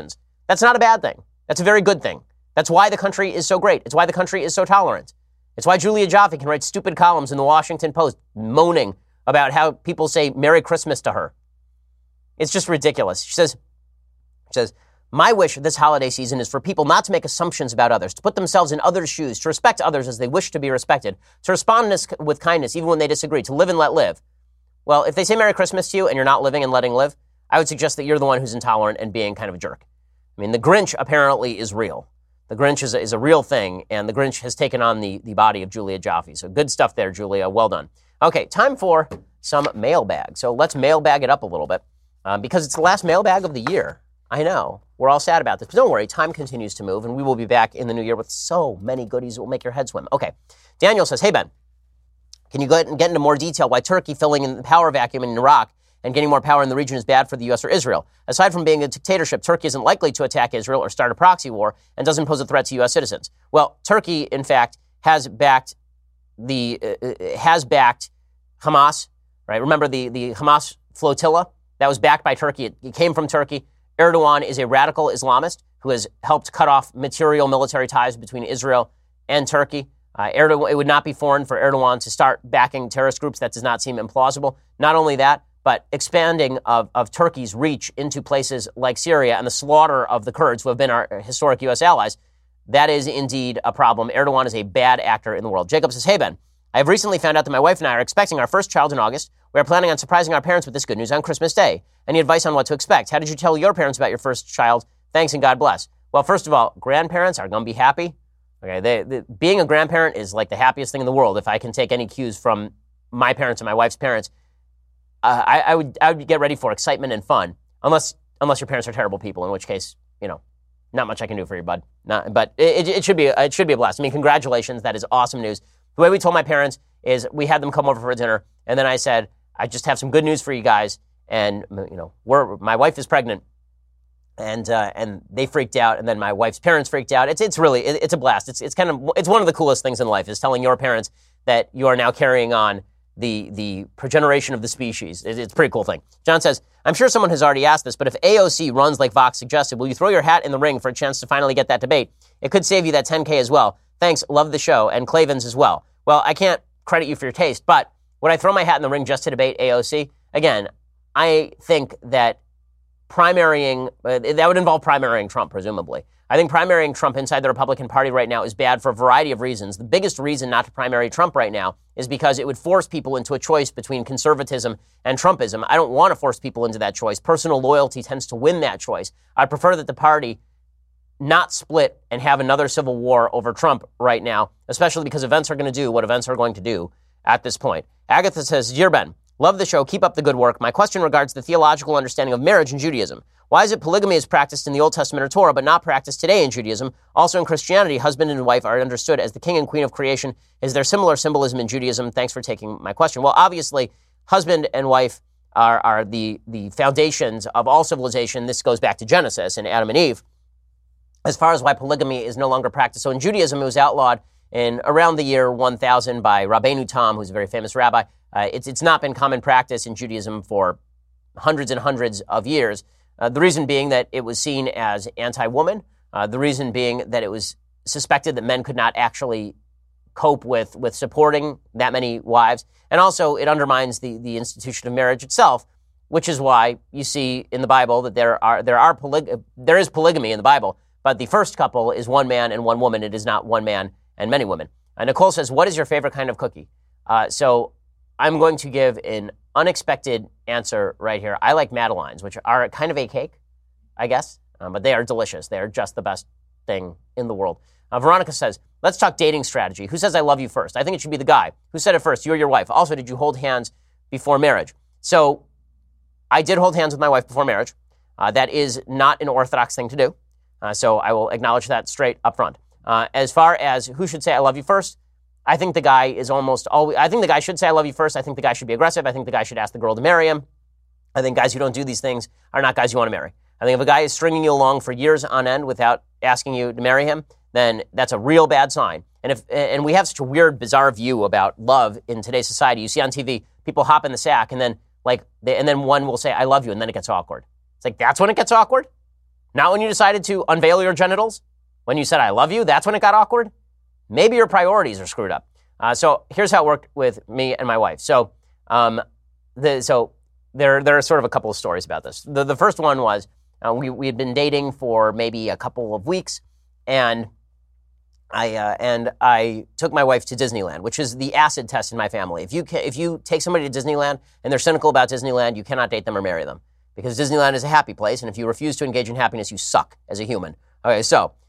That's not a bad thing. That's a very good thing. That's why the country is so great. It's why the country is so tolerant. It's why Julia Jaffe can write stupid columns in the Washington Post moaning about how people say Merry Christmas to her. It's just ridiculous. She says, my wish this holiday season is for people not to make assumptions about others, to put themselves in others' shoes, to respect others as they wish to be respected, to respond with kindness even when they disagree, to live and let live. Well, if they say Merry Christmas to you and you're not living and letting live, I would suggest that you're the one who's intolerant and being kind of a jerk. I mean, the Grinch apparently is real. The Grinch is a real thing, and the Grinch has taken on the body of Julia Jaffe. So good stuff there, Julia. Well done. Okay, time for some mailbag. So let's mailbag it up a little bit because it's the last mailbag of the year. I know. We're all sad about this. But don't worry, time continues to move, and we will be back in the new year with so many goodies that will make your head swim. Okay, Daniel says, hey, Ben, can you go ahead and get into more detail why Turkey filling in the power vacuum in Iraq and getting more power in the region is bad for the U.S. or Israel? Aside from being a dictatorship, Turkey isn't likely to attack Israel or start a proxy war and doesn't pose a threat to U.S. citizens. Well, Turkey, in fact, has backed Hamas, right? Remember the Hamas flotilla? That was backed by Turkey. It came from Turkey. Erdogan is a radical Islamist who has helped cut off material military ties between Israel and Turkey. It would not be foreign for Erdogan to start backing terrorist groups. That does not seem implausible. Not only that, but expanding of Turkey's reach into places like Syria and the slaughter of the Kurds, who have been our historic U.S. allies, that is indeed a problem. Erdogan is a bad actor in the world. Jacob says, hey, Ben, I have recently found out that my wife and I are expecting our first child in August. We are planning on surprising our parents with this good news on Christmas Day. Any advice on what to expect? How did you tell your parents about your first child? Thanks and God bless. Well, first of all, grandparents are going to be happy. Okay, being a grandparent is like the happiest thing in the world. If I can take any cues from my parents and my wife's parents, I would get ready for excitement and fun, unless your parents are terrible people, in which case, not much I can do for you, bud. But it should be a blast. I mean, congratulations. That is awesome news. The way we told my parents is we had them come over for dinner, and then I said, I just have some good news for you guys, and my wife is pregnant, and they freaked out, and then my wife's parents freaked out. It's a blast. It's one of the coolest things in life is telling your parents that you are now carrying on the progeneration of the species. It's a pretty cool thing. John says, I'm sure someone has already asked this, but if AOC runs like Vox suggested, will you throw your hat in the ring for a chance to finally get that debate? It could save you that $10K as well. Thanks, love the show, and Clavens as well. Well, I can't credit you for your taste, but would I throw my hat in the ring just to debate AOC? Again, I think that that would involve primarying Trump, presumably. I think primarying Trump inside the Republican Party right now is bad for a variety of reasons. The biggest reason not to primary Trump right now is because it would force people into a choice between conservatism and Trumpism. I don't want to force people into that choice. Personal loyalty tends to win that choice. I'd prefer that the party not split and have another civil war over Trump right now, especially because events are going to do what events are going to do at this point. Agatha says, Dear Ben, love the show. Keep up the good work. My question regards the theological understanding of marriage in Judaism. Why is it polygamy is practiced in the Old Testament or Torah, but not practiced today in Judaism? Also in Christianity, husband and wife are understood as the king and queen of creation. Is there similar symbolism in Judaism? Thanks for taking my question. Well, obviously, husband and wife are the foundations of all civilization. This goes back to Genesis and Adam and Eve. As far as why polygamy is no longer practiced. So in Judaism, it was outlawed in around the year 1000 by Rabbeinu Tam, who's a very famous rabbi. It's not been common practice in Judaism for hundreds and hundreds of years. The reason being that it was seen as anti-woman. The reason being that it was suspected that men could not actually cope with supporting that many wives. And also it undermines the institution of marriage itself, which is why you see in the Bible that there is polygamy in the Bible. But the first couple is one man and one woman. It is not one man and many women. Nicole says, what is your favorite kind of cookie? So I'm going to give an unexpected answer right here. I like Madeleines, which are kind of a cake, I guess, but they are delicious. They are just the best thing in the world. Veronica says, let's talk dating strategy. Who says I love you first? I think it should be the guy. Who said it first? You or your wife? Also, did you hold hands before marriage? So I did hold hands with my wife before marriage. That is not an orthodox thing to do. So I will acknowledge that straight up front. As far as who should say I love you first, I think the guy is almost always, I think the guy should say I love you first. I think the guy should be aggressive. I think the guy should ask the girl to marry him. I think guys who don't do these things are not guys you want to marry. I think if a guy is stringing you along for years on end without asking you to marry him, then that's a real bad sign. And we have such a weird, bizarre view about love in today's society. You see on TV, people hop in the sack and then one will say, I love you, and then it gets awkward. It's like, that's when it gets awkward? Not when you decided to unveil your genitals? When you said, I love you, that's when it got awkward? Maybe your priorities are screwed up. So here's how it worked with me and my wife. So there are sort of a couple of stories about this. The first one was we had been dating for maybe a couple of weeks, and I took my wife to Disneyland, which is the acid test in my family. If you take somebody to Disneyland and they're cynical about Disneyland, you cannot date them or marry them, because Disneyland is a happy place, and if you refuse to engage in happiness, you suck as a human. Okay,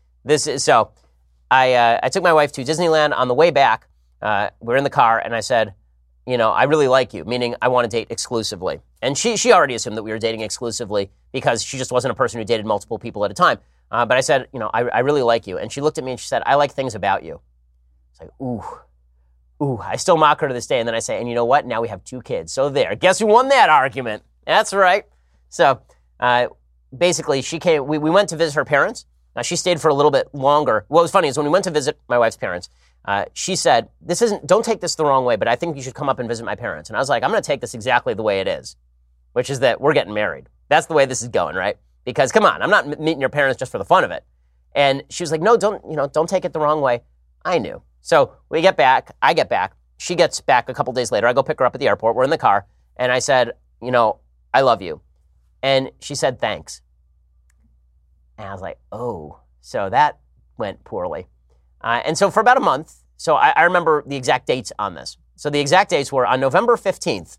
I took my wife to Disneyland. On the way back, we're in the car, and I said, I really like you, meaning I want to date exclusively. And she already assumed that we were dating exclusively because she just wasn't a person who dated multiple people at a time. But I said, I really like you. And she looked at me and she said, I like things about you. It's like, ooh. I still mock her to this day. And then I say, and you know what? Now we have 2 kids. So there. Guess who won that argument? That's right. So basically, she came. We went to visit her parents. She stayed for a little bit longer. What was funny is when we went to visit my wife's parents, she said, don't take this the wrong way, but I think you should come up and visit my parents. And I was like, I'm going to take this exactly the way it is, which is that we're getting married. That's the way this is going, right? Because come on, I'm not meeting your parents just for the fun of it. And she was like, no, don't take it the wrong way. I knew. So we get back, I get back. She gets back a couple days later. I go pick her up at the airport. We're in the car. And I said, I love you. And she said, thanks. And I was like, oh, so that went poorly. And so for about a month, so I remember the exact dates on this. So the exact dates were on November 15th,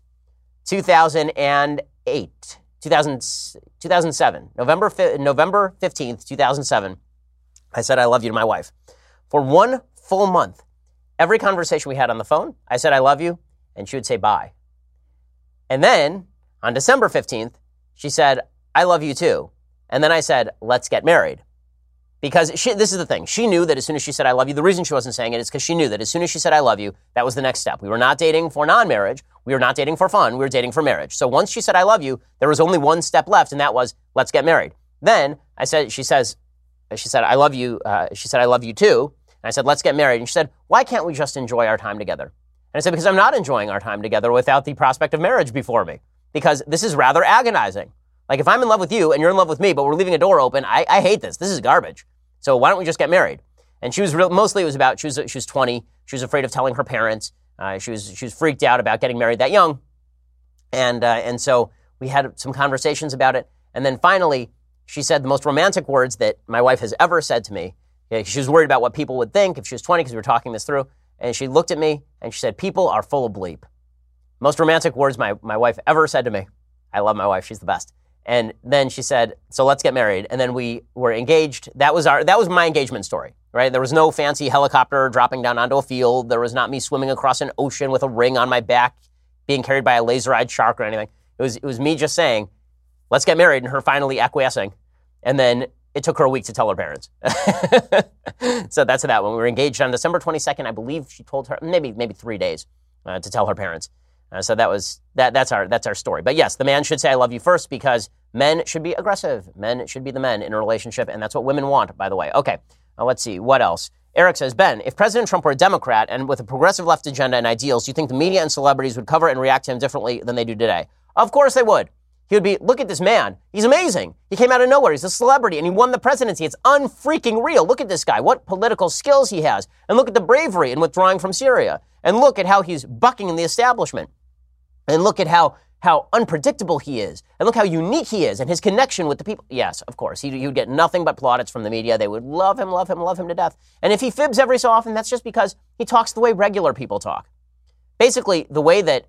2007. November 15th, 2007, I said I love you to my wife. For 1 full month, every conversation we had on the phone, I said I love you, and she would say bye. And then on December 15th, she said, I love you too. And then I said, let's get married. Because this is the thing. She knew that as soon as she said I love you, the reason she wasn't saying it is because she knew that as soon as she said I love you, that was the next step. We were not dating for non-marriage. We were not dating for fun. We were dating for marriage. So once she said I love you, there was only one step left, and that was let's get married. Then she said I love you. She said I love you too. And I said let's get married. And she said, why can't we just enjoy our time together? And I said, because I'm not enjoying our time together without the prospect of marriage before me, because this is rather agonizing. Like if I'm in love with you and you're in love with me, but we're leaving a door open, I hate this. This is garbage. So why don't we just get married? And she was mostly it was about she was 20. She was afraid of telling her parents. She was freaked out about getting married that young. And so we had some conversations about it. And then finally, she said the most romantic words that my wife has ever said to me. She was worried about what people would think if she was 20 because we were talking this through. And she looked at me and she said, people are full of bleep. Most romantic words my wife ever said to me. I love my wife. She's the best. And then she said, so let's get married. And then we were engaged. That was my engagement story, right? There was no fancy helicopter dropping down onto a field. There was not me swimming across an ocean with a ring on my back, being carried by a laser-eyed shark or anything. It was me just saying, let's get married, and her finally acquiescing. And then it took her a week to tell her parents. So that's that. When we were engaged on December 22nd, I believe she told her, maybe 3 days to tell her parents. So that's our story. But yes, the man should say I love you first because men should be aggressive. Men should be the men in a relationship, and that's what women want, by the way. Okay, let's see. What else? Eric says, Ben, if President Trump were a Democrat and with a progressive left agenda and ideals, do you think the media and celebrities would cover and react to him differently than they do today? Of course they would. He would be, look at this man. He's amazing. He came out of nowhere. He's a celebrity, and he won the presidency. It's unfreaking real. Look at this guy. What political skills he has. And look at the bravery in withdrawing from Syria. And look at how he's bucking in the establishment. And look at how unpredictable he is. And look how unique he is and his connection with the people. Yes, of course. He would get nothing but plaudits from the media. They would love him to death. And if he fibs every so often, that's just because he talks the way regular people talk. Basically, the way that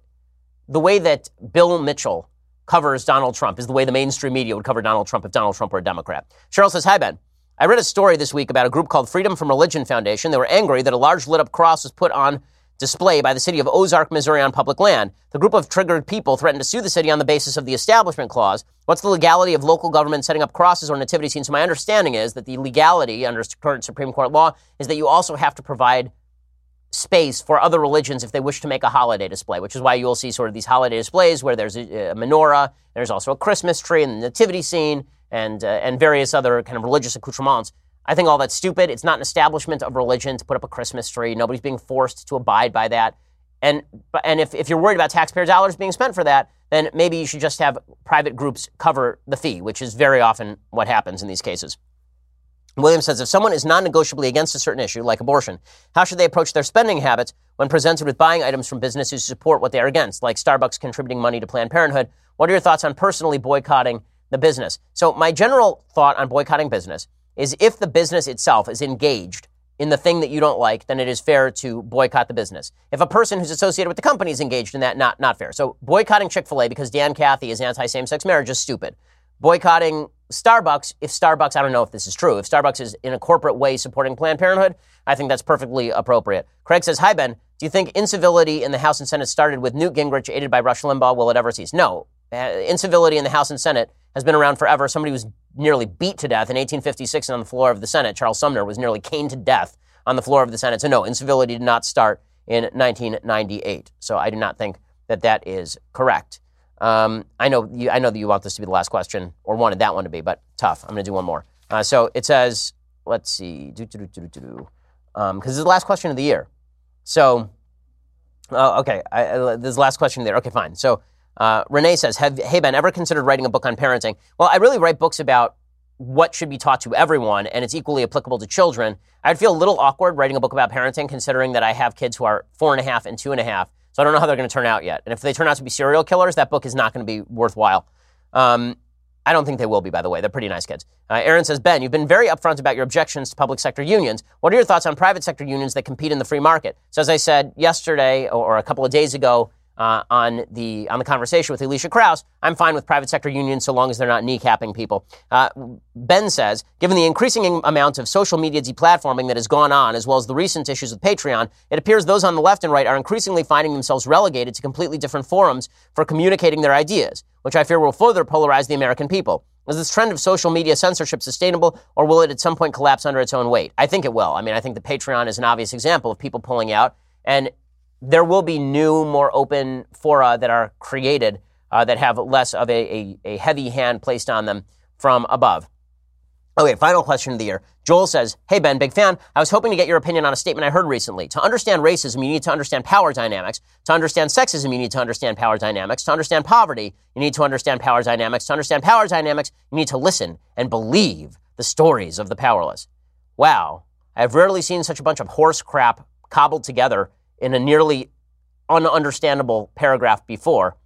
Bill Mitchell covers Donald Trump is the way the mainstream media would cover Donald Trump if Donald Trump were a Democrat. Cheryl says, hi, Ben. I read a story this week about a group called Freedom from Religion Foundation. They were angry that a large lit-up cross was put on display by the city of Ozark, Missouri on public land. The group of triggered people threatened to sue the city on the basis of the Establishment Clause. What's the legality of local government setting up crosses or nativity scenes? So my understanding is that the legality under current Supreme Court law is that you also have to provide space for other religions if they wish to make a holiday display, which is why you'll see sort of these holiday displays where there's a menorah, there's also a Christmas tree and the nativity scene and various other kind of religious accoutrements. I think all that's stupid. It's not an establishment of religion to put up a Christmas tree. Nobody's being forced to abide by that. And if you're worried about taxpayer dollars being spent for that, then maybe you should just have private groups cover the fee, which is very often what happens in these cases. Williams says, if someone is non-negotiably against a certain issue, like abortion, how should they approach their spending habits when presented with buying items from businesses who support what they are against, like Starbucks contributing money to Planned Parenthood? What are your thoughts on personally boycotting the business? So my general thought on boycotting business is if the business itself is engaged in the thing that you don't like, then it is fair to boycott the business. If a person who's associated with the company is engaged in that, not fair. So boycotting Chick-fil-A because Dan Cathy is anti-same-sex marriage is stupid. Boycotting Starbucks, if Starbucks, I don't know if this is true, if Starbucks is in a corporate way supporting Planned Parenthood, I think that's perfectly appropriate. Craig says, hi, Ben, do you think incivility in the House and Senate started with Newt Gingrich, aided by Rush Limbaugh? Will it ever cease? No. Incivility in the House and Senate has been around forever. Somebody was nearly beat to death in 1856 on the floor of the Senate. Charles Sumner was nearly caned to death on the floor of the Senate. So no, incivility did not start in 1998. So I do not think that is correct. I know that you want this to be the last question, or wanted that one to be, but tough. I'm going to do one more. So it says, let's see, because this is the last question of the year. So, okay, this is the last question of the year. Okay, fine. So Renee says, hey, Ben, ever considered writing a book on parenting? Well, I really write books about what should be taught to everyone, and it's equally applicable to children. I'd feel a little awkward writing a book about parenting, considering that I have kids who are 4.5 and 2.5. So I don't know how they're going to turn out yet. And if they turn out to be serial killers, that book is not going to be worthwhile. I don't think they will be, by the way. They're pretty nice kids. Aaron says, Ben, you've been very upfront about your objections to public sector unions. What are your thoughts on private sector unions that compete in the free market? So as I said yesterday or a couple of days ago on the conversation with Alicia Krause, I'm fine with private sector unions so long as they're not kneecapping people. Ben says, given the increasing amount of social media deplatforming that has gone on, as well as the recent issues with Patreon, it appears those on the left and right are increasingly finding themselves relegated to completely different forums for communicating their ideas, which I fear will further polarize the American people. Is this trend of social media censorship sustainable, or will it at some point collapse under its own weight? I think it will. I mean, I think the Patreon is an obvious example of people pulling out, and there will be new, more open fora that are created that have less of a heavy hand placed on them from above. Okay, final question of the year. Joel says, hey, Ben, big fan. I was hoping to get your opinion on a statement I heard recently. To understand racism, you need to understand power dynamics. To understand sexism, you need to understand power dynamics. To understand poverty, you need to understand power dynamics. To understand power dynamics, you need to listen and believe the stories of the powerless. Wow. I've rarely seen such a bunch of horse crap cobbled together in a nearly ununderstandable paragraph before.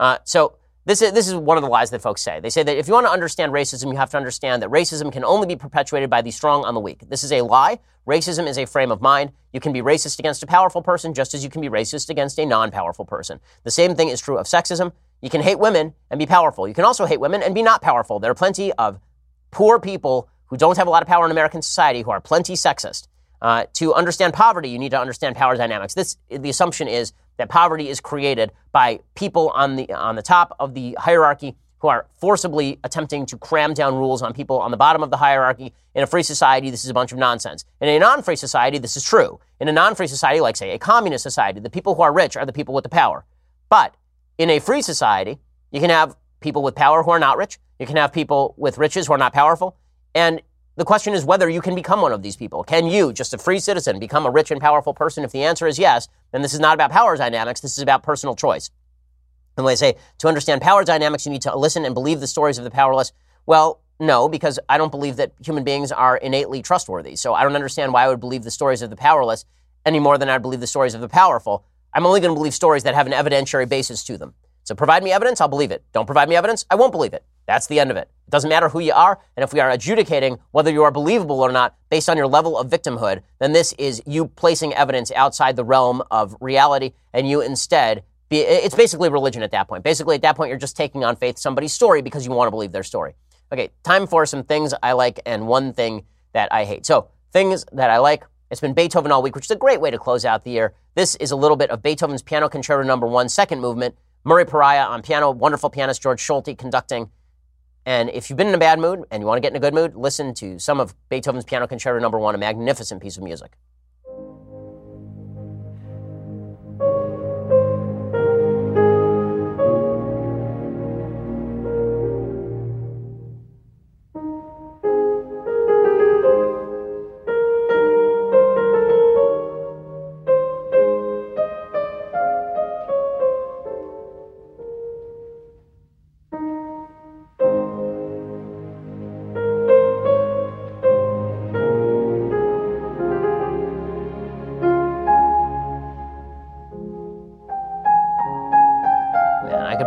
So this is one of the lies that folks say. They say that if you want to understand racism, you have to understand that racism can only be perpetuated by the strong on the weak. This is a lie. Racism is a frame of mind. You can be racist against a powerful person just as you can be racist against a non-powerful person. The same thing is true of sexism. You can hate women and be powerful. You can also hate women and be not powerful. There are plenty of poor people who don't have a lot of power in American society who are plenty sexist. To understand poverty, you need to understand power dynamics. The assumption is that poverty is created by people on the top of the hierarchy who are forcibly attempting to cram down rules on people on the bottom of the hierarchy. In a free society, this is a bunch of nonsense. In a non-free society, this is true. In a non-free society, like, say, a communist society, the people who are rich are the people with the power. But in a free society, you can have people with power who are not rich. You can have people with riches who are not powerful. And the question is whether you can become one of these people. Can you, just a free citizen, become a rich and powerful person? If the answer is yes, then this is not about power dynamics. This is about personal choice. And when I say to understand power dynamics, you need to listen and believe the stories of the powerless. Well, no, because I don't believe that human beings are innately trustworthy. So I don't understand why I would believe the stories of the powerless any more than I'd believe the stories of the powerful. I'm only going to believe stories that have an evidentiary basis to them. So provide me evidence, I'll believe it. Don't provide me evidence, I won't believe it. That's the end of it. It doesn't matter who you are, and if we are adjudicating whether you are believable or not based on your level of victimhood, then this is you placing evidence outside the realm of reality, and you instead, it's basically religion at that point. Basically, at that point, you're just taking on faith somebody's story because you want to believe their story. Okay, time for some things I like and one thing that I hate. So, things that I like. It's been Beethoven all week, which is a great way to close out the year. This is a little bit of Beethoven's Piano Concerto No. 1, second movement. Murray Pariah on piano, wonderful pianist George Solti conducting. And if you've been in a bad mood and you want to get in a good mood, listen to some of Beethoven's Piano Concerto No. 1, a magnificent piece of music.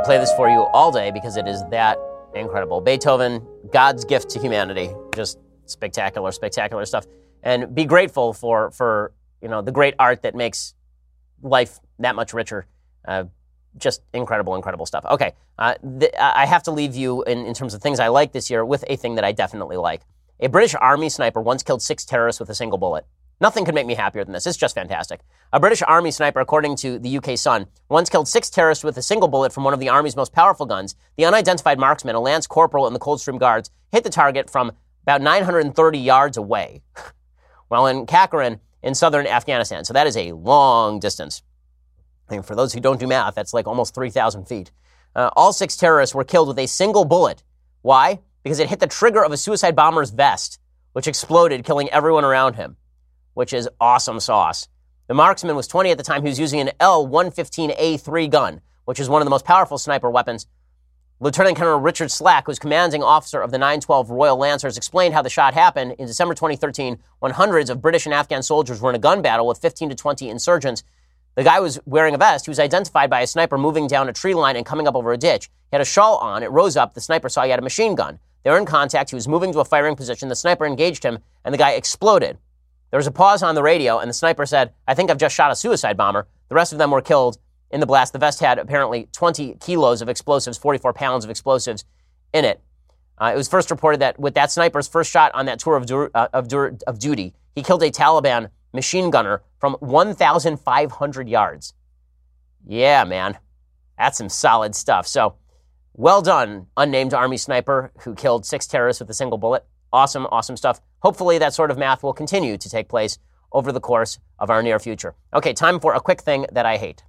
could play this for you all day because it is that incredible. Beethoven, God's gift to humanity. Just spectacular, spectacular stuff. And be grateful for the great art that makes life that much richer. Just incredible, incredible stuff. Okay, I have to leave you in terms of things I like this year with a thing that I definitely like. A British Army sniper once killed 6 terrorists with a single bullet. Nothing could make me happier than this. It's just fantastic. A British Army sniper, according to the UK Sun, once killed 6 terrorists with a single bullet from one of the Army's most powerful guns. The unidentified marksman, a Lance Corporal in the Coldstream Guards, hit the target from about 930 yards away, while in Kakaran in southern Afghanistan. So that is a long distance. And for those who don't do math, that's like almost 3,000 feet. All 6 terrorists were killed with a single bullet. Why? Because it hit the trigger of a suicide bomber's vest, which exploded, killing everyone around him, which is awesome sauce. The marksman was 20 at the time. He was using an L-115A3 gun, which is one of the most powerful sniper weapons. Lieutenant Colonel Richard Slack, who's commanding officer of the 912 Royal Lancers, explained how the shot happened in December 2013 when hundreds of British and Afghan soldiers were in a gun battle with 15 to 20 insurgents. The guy was wearing a vest. He was identified by a sniper moving down a tree line and coming up over a ditch. He had a shawl on. It rose up. The sniper saw he had a machine gun. They were in contact. He was moving to a firing position. The sniper engaged him, and the guy exploded. There was a pause on the radio, and the sniper said, "I think I've just shot a suicide bomber." The rest of them were killed in the blast. The vest had apparently 20 kilos of explosives, 44 pounds of explosives in it. It was first reported that with that sniper's first shot on that tour of duty, he killed a Taliban machine gunner from 1,500 yards. Yeah, man. That's some solid stuff. So, well done, unnamed Army sniper who killed 6 terrorists with a single bullet. Awesome, awesome stuff. Hopefully that sort of math will continue to take place over the course of our near future. Okay, time for a quick thing that I hate.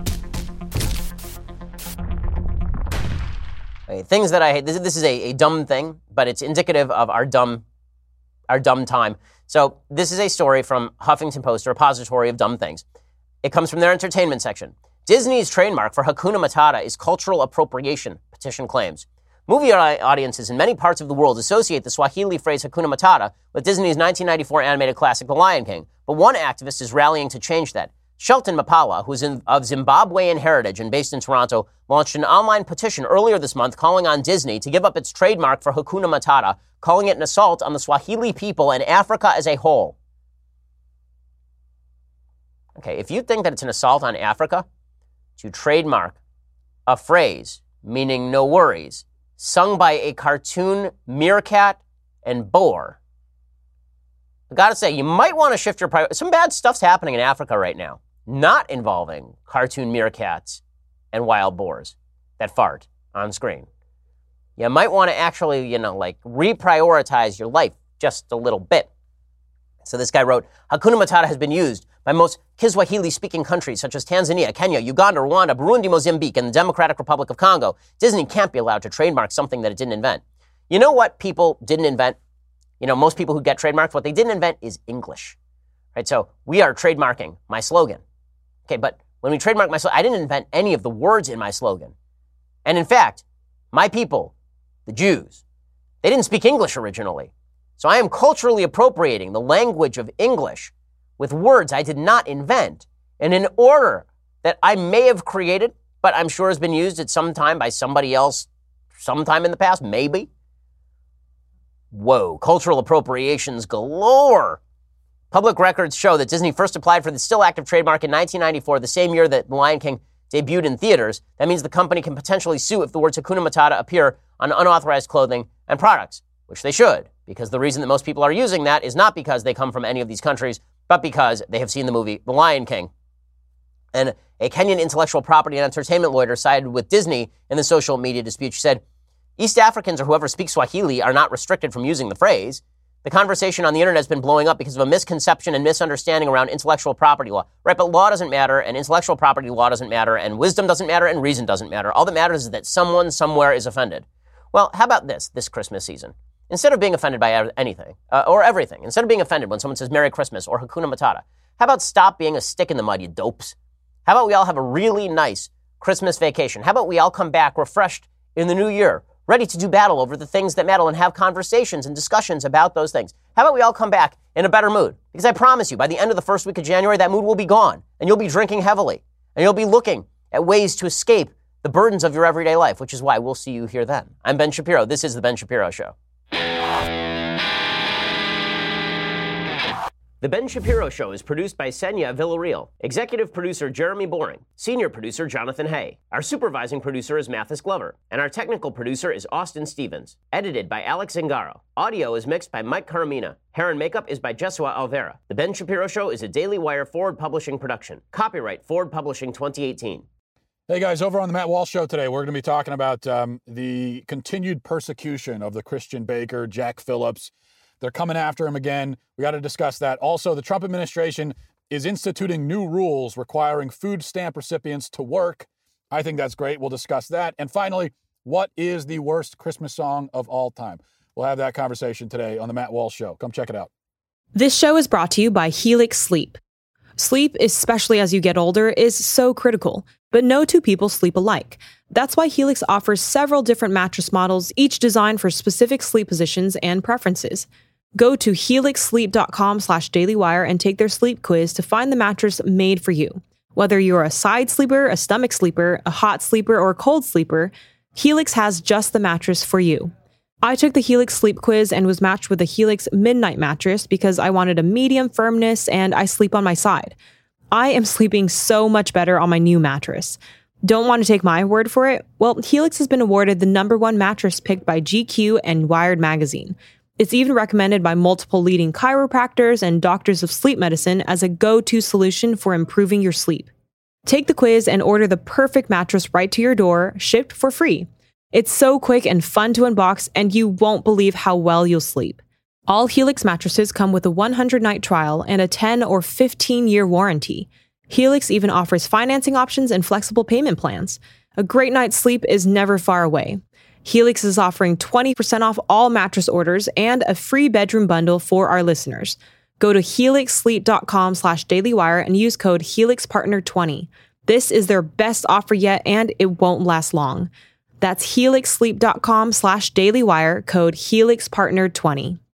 Okay, things that I hate. This is a dumb thing, but it's indicative of our dumb time. So this is a story from Huffington Post, a repository of dumb things. It comes from their entertainment section. Disney's trademark for Hakuna Matata is cultural appropriation, petition claims. Movie audiences in many parts of the world associate the Swahili phrase Hakuna Matata with Disney's 1994 animated classic The Lion King, but one activist is rallying to change that. Shelton Mapala, who is of Zimbabwean heritage and based in Toronto, launched an online petition earlier this month calling on Disney to give up its trademark for Hakuna Matata, calling it an assault on the Swahili people and Africa as a whole. Okay, if you think that it's an assault on Africa to trademark a phrase meaning no worries, sung by a cartoon meerkat and boar, I gotta say, you might want to shift your priorities. Some bad stuff's happening in Africa right now, not involving cartoon meerkats and wild boars that fart on screen. You might want to actually, reprioritize your life just a little bit. So this guy wrote, Hakuna Matata has been used by most Kiswahili-speaking countries such as Tanzania, Kenya, Uganda, Rwanda, Burundi, Mozambique, and the Democratic Republic of Congo. Disney can't be allowed to trademark something that it didn't invent. You know what people didn't invent? Most people who get trademarked, what they didn't invent is English. Right? So we are trademarking my slogan. Okay, but when we trademark my slogan, I didn't invent any of the words in my slogan. And in fact, my people, the Jews, they didn't speak English originally. So I am culturally appropriating the language of English with words I did not invent in an order that I may have created, but I'm sure has been used at some time by somebody else sometime in the past, maybe. Whoa, cultural appropriations galore. Public records show that Disney first applied for the still active trademark in 1994, the same year that The Lion King debuted in theaters. That means the company can potentially sue if the words Hakuna Matata appear on unauthorized clothing and products, which they should, because the reason that most people are using that is not because they come from any of these countries, but because they have seen the movie The Lion King. And a Kenyan intellectual property and entertainment lawyer sided with Disney in the social media dispute. She said, East Africans or whoever speaks Swahili are not restricted from using the phrase. The conversation on the internet has been blowing up because of a misconception and misunderstanding around intellectual property law. Right, but law doesn't matter, and intellectual property law doesn't matter, and wisdom doesn't matter, and reason doesn't matter. All that matters is that someone somewhere is offended. Well, how about this Christmas season? Instead of being offended by anything, or everything, instead of being offended when someone says Merry Christmas or Hakuna Matata, how about stop being a stick in the mud, you dopes? How about we all have a really nice Christmas vacation? How about we all come back refreshed in the new year, ready to do battle over the things that matter and have conversations and discussions about those things? How about we all come back in a better mood? Because I promise you, by the end of the first week of January, that mood will be gone, and you'll be drinking heavily, and you'll be looking at ways to escape the burdens of your everyday life, which is why we'll see you here then. I'm Ben Shapiro. This is The Ben Shapiro Show. The Ben Shapiro Show is produced by Senya Villarreal, executive producer Jeremy Boring, senior producer Jonathan Hay. Our supervising producer is Mathis Glover, and our technical producer is Austin Stevens. Edited by Alex Zingaro. Audio is mixed by Mike Caramina. Hair and makeup is by Jesua Alvera. The Ben Shapiro Show is a Daily Wire Forward Publishing production. Copyright Forward Publishing 2018. Hey guys, over on the Matt Walsh Show today, we're going to be talking about the continued persecution of the Christian baker, Jack Phillips. They're coming after him again. We got to discuss that. Also, the Trump administration is instituting new rules requiring food stamp recipients to work. I think that's great. We'll discuss that. And finally, what is the worst Christmas song of all time? We'll have that conversation today on the Matt Walsh Show. Come check it out. This show is brought to you by Helix Sleep. Sleep, especially as you get older, is so critical, but no two people sleep alike. That's why Helix offers several different mattress models, each designed for specific sleep positions and preferences. Go to helixsleep.com/dailywire and take their sleep quiz to find the mattress made for you. Whether you're a side sleeper, a stomach sleeper, a hot sleeper, or a cold sleeper, Helix has just the mattress for you. I took the Helix sleep quiz and was matched with the Helix Midnight mattress because I wanted a medium firmness and I sleep on my side. I am sleeping so much better on my new mattress. Don't want to take my word for it? Well, Helix has been awarded the #1 mattress picked by GQ and Wired magazine. It's even recommended by multiple leading chiropractors and doctors of sleep medicine as a go-to solution for improving your sleep. Take the quiz and order the perfect mattress right to your door, shipped for free. It's so quick and fun to unbox, and you won't believe how well you'll sleep. All Helix mattresses come with a 100-night trial and a 10 or 15-year warranty. Helix even offers financing options and flexible payment plans. A great night's sleep is never far away. Helix is offering 20% off all mattress orders and a free bedroom bundle for our listeners. Go to helixsleep.com/dailywire and use code HelixPartner20. This is their best offer yet, and it won't last long. That's helixsleep.com/dailywire, code HelixPartner20.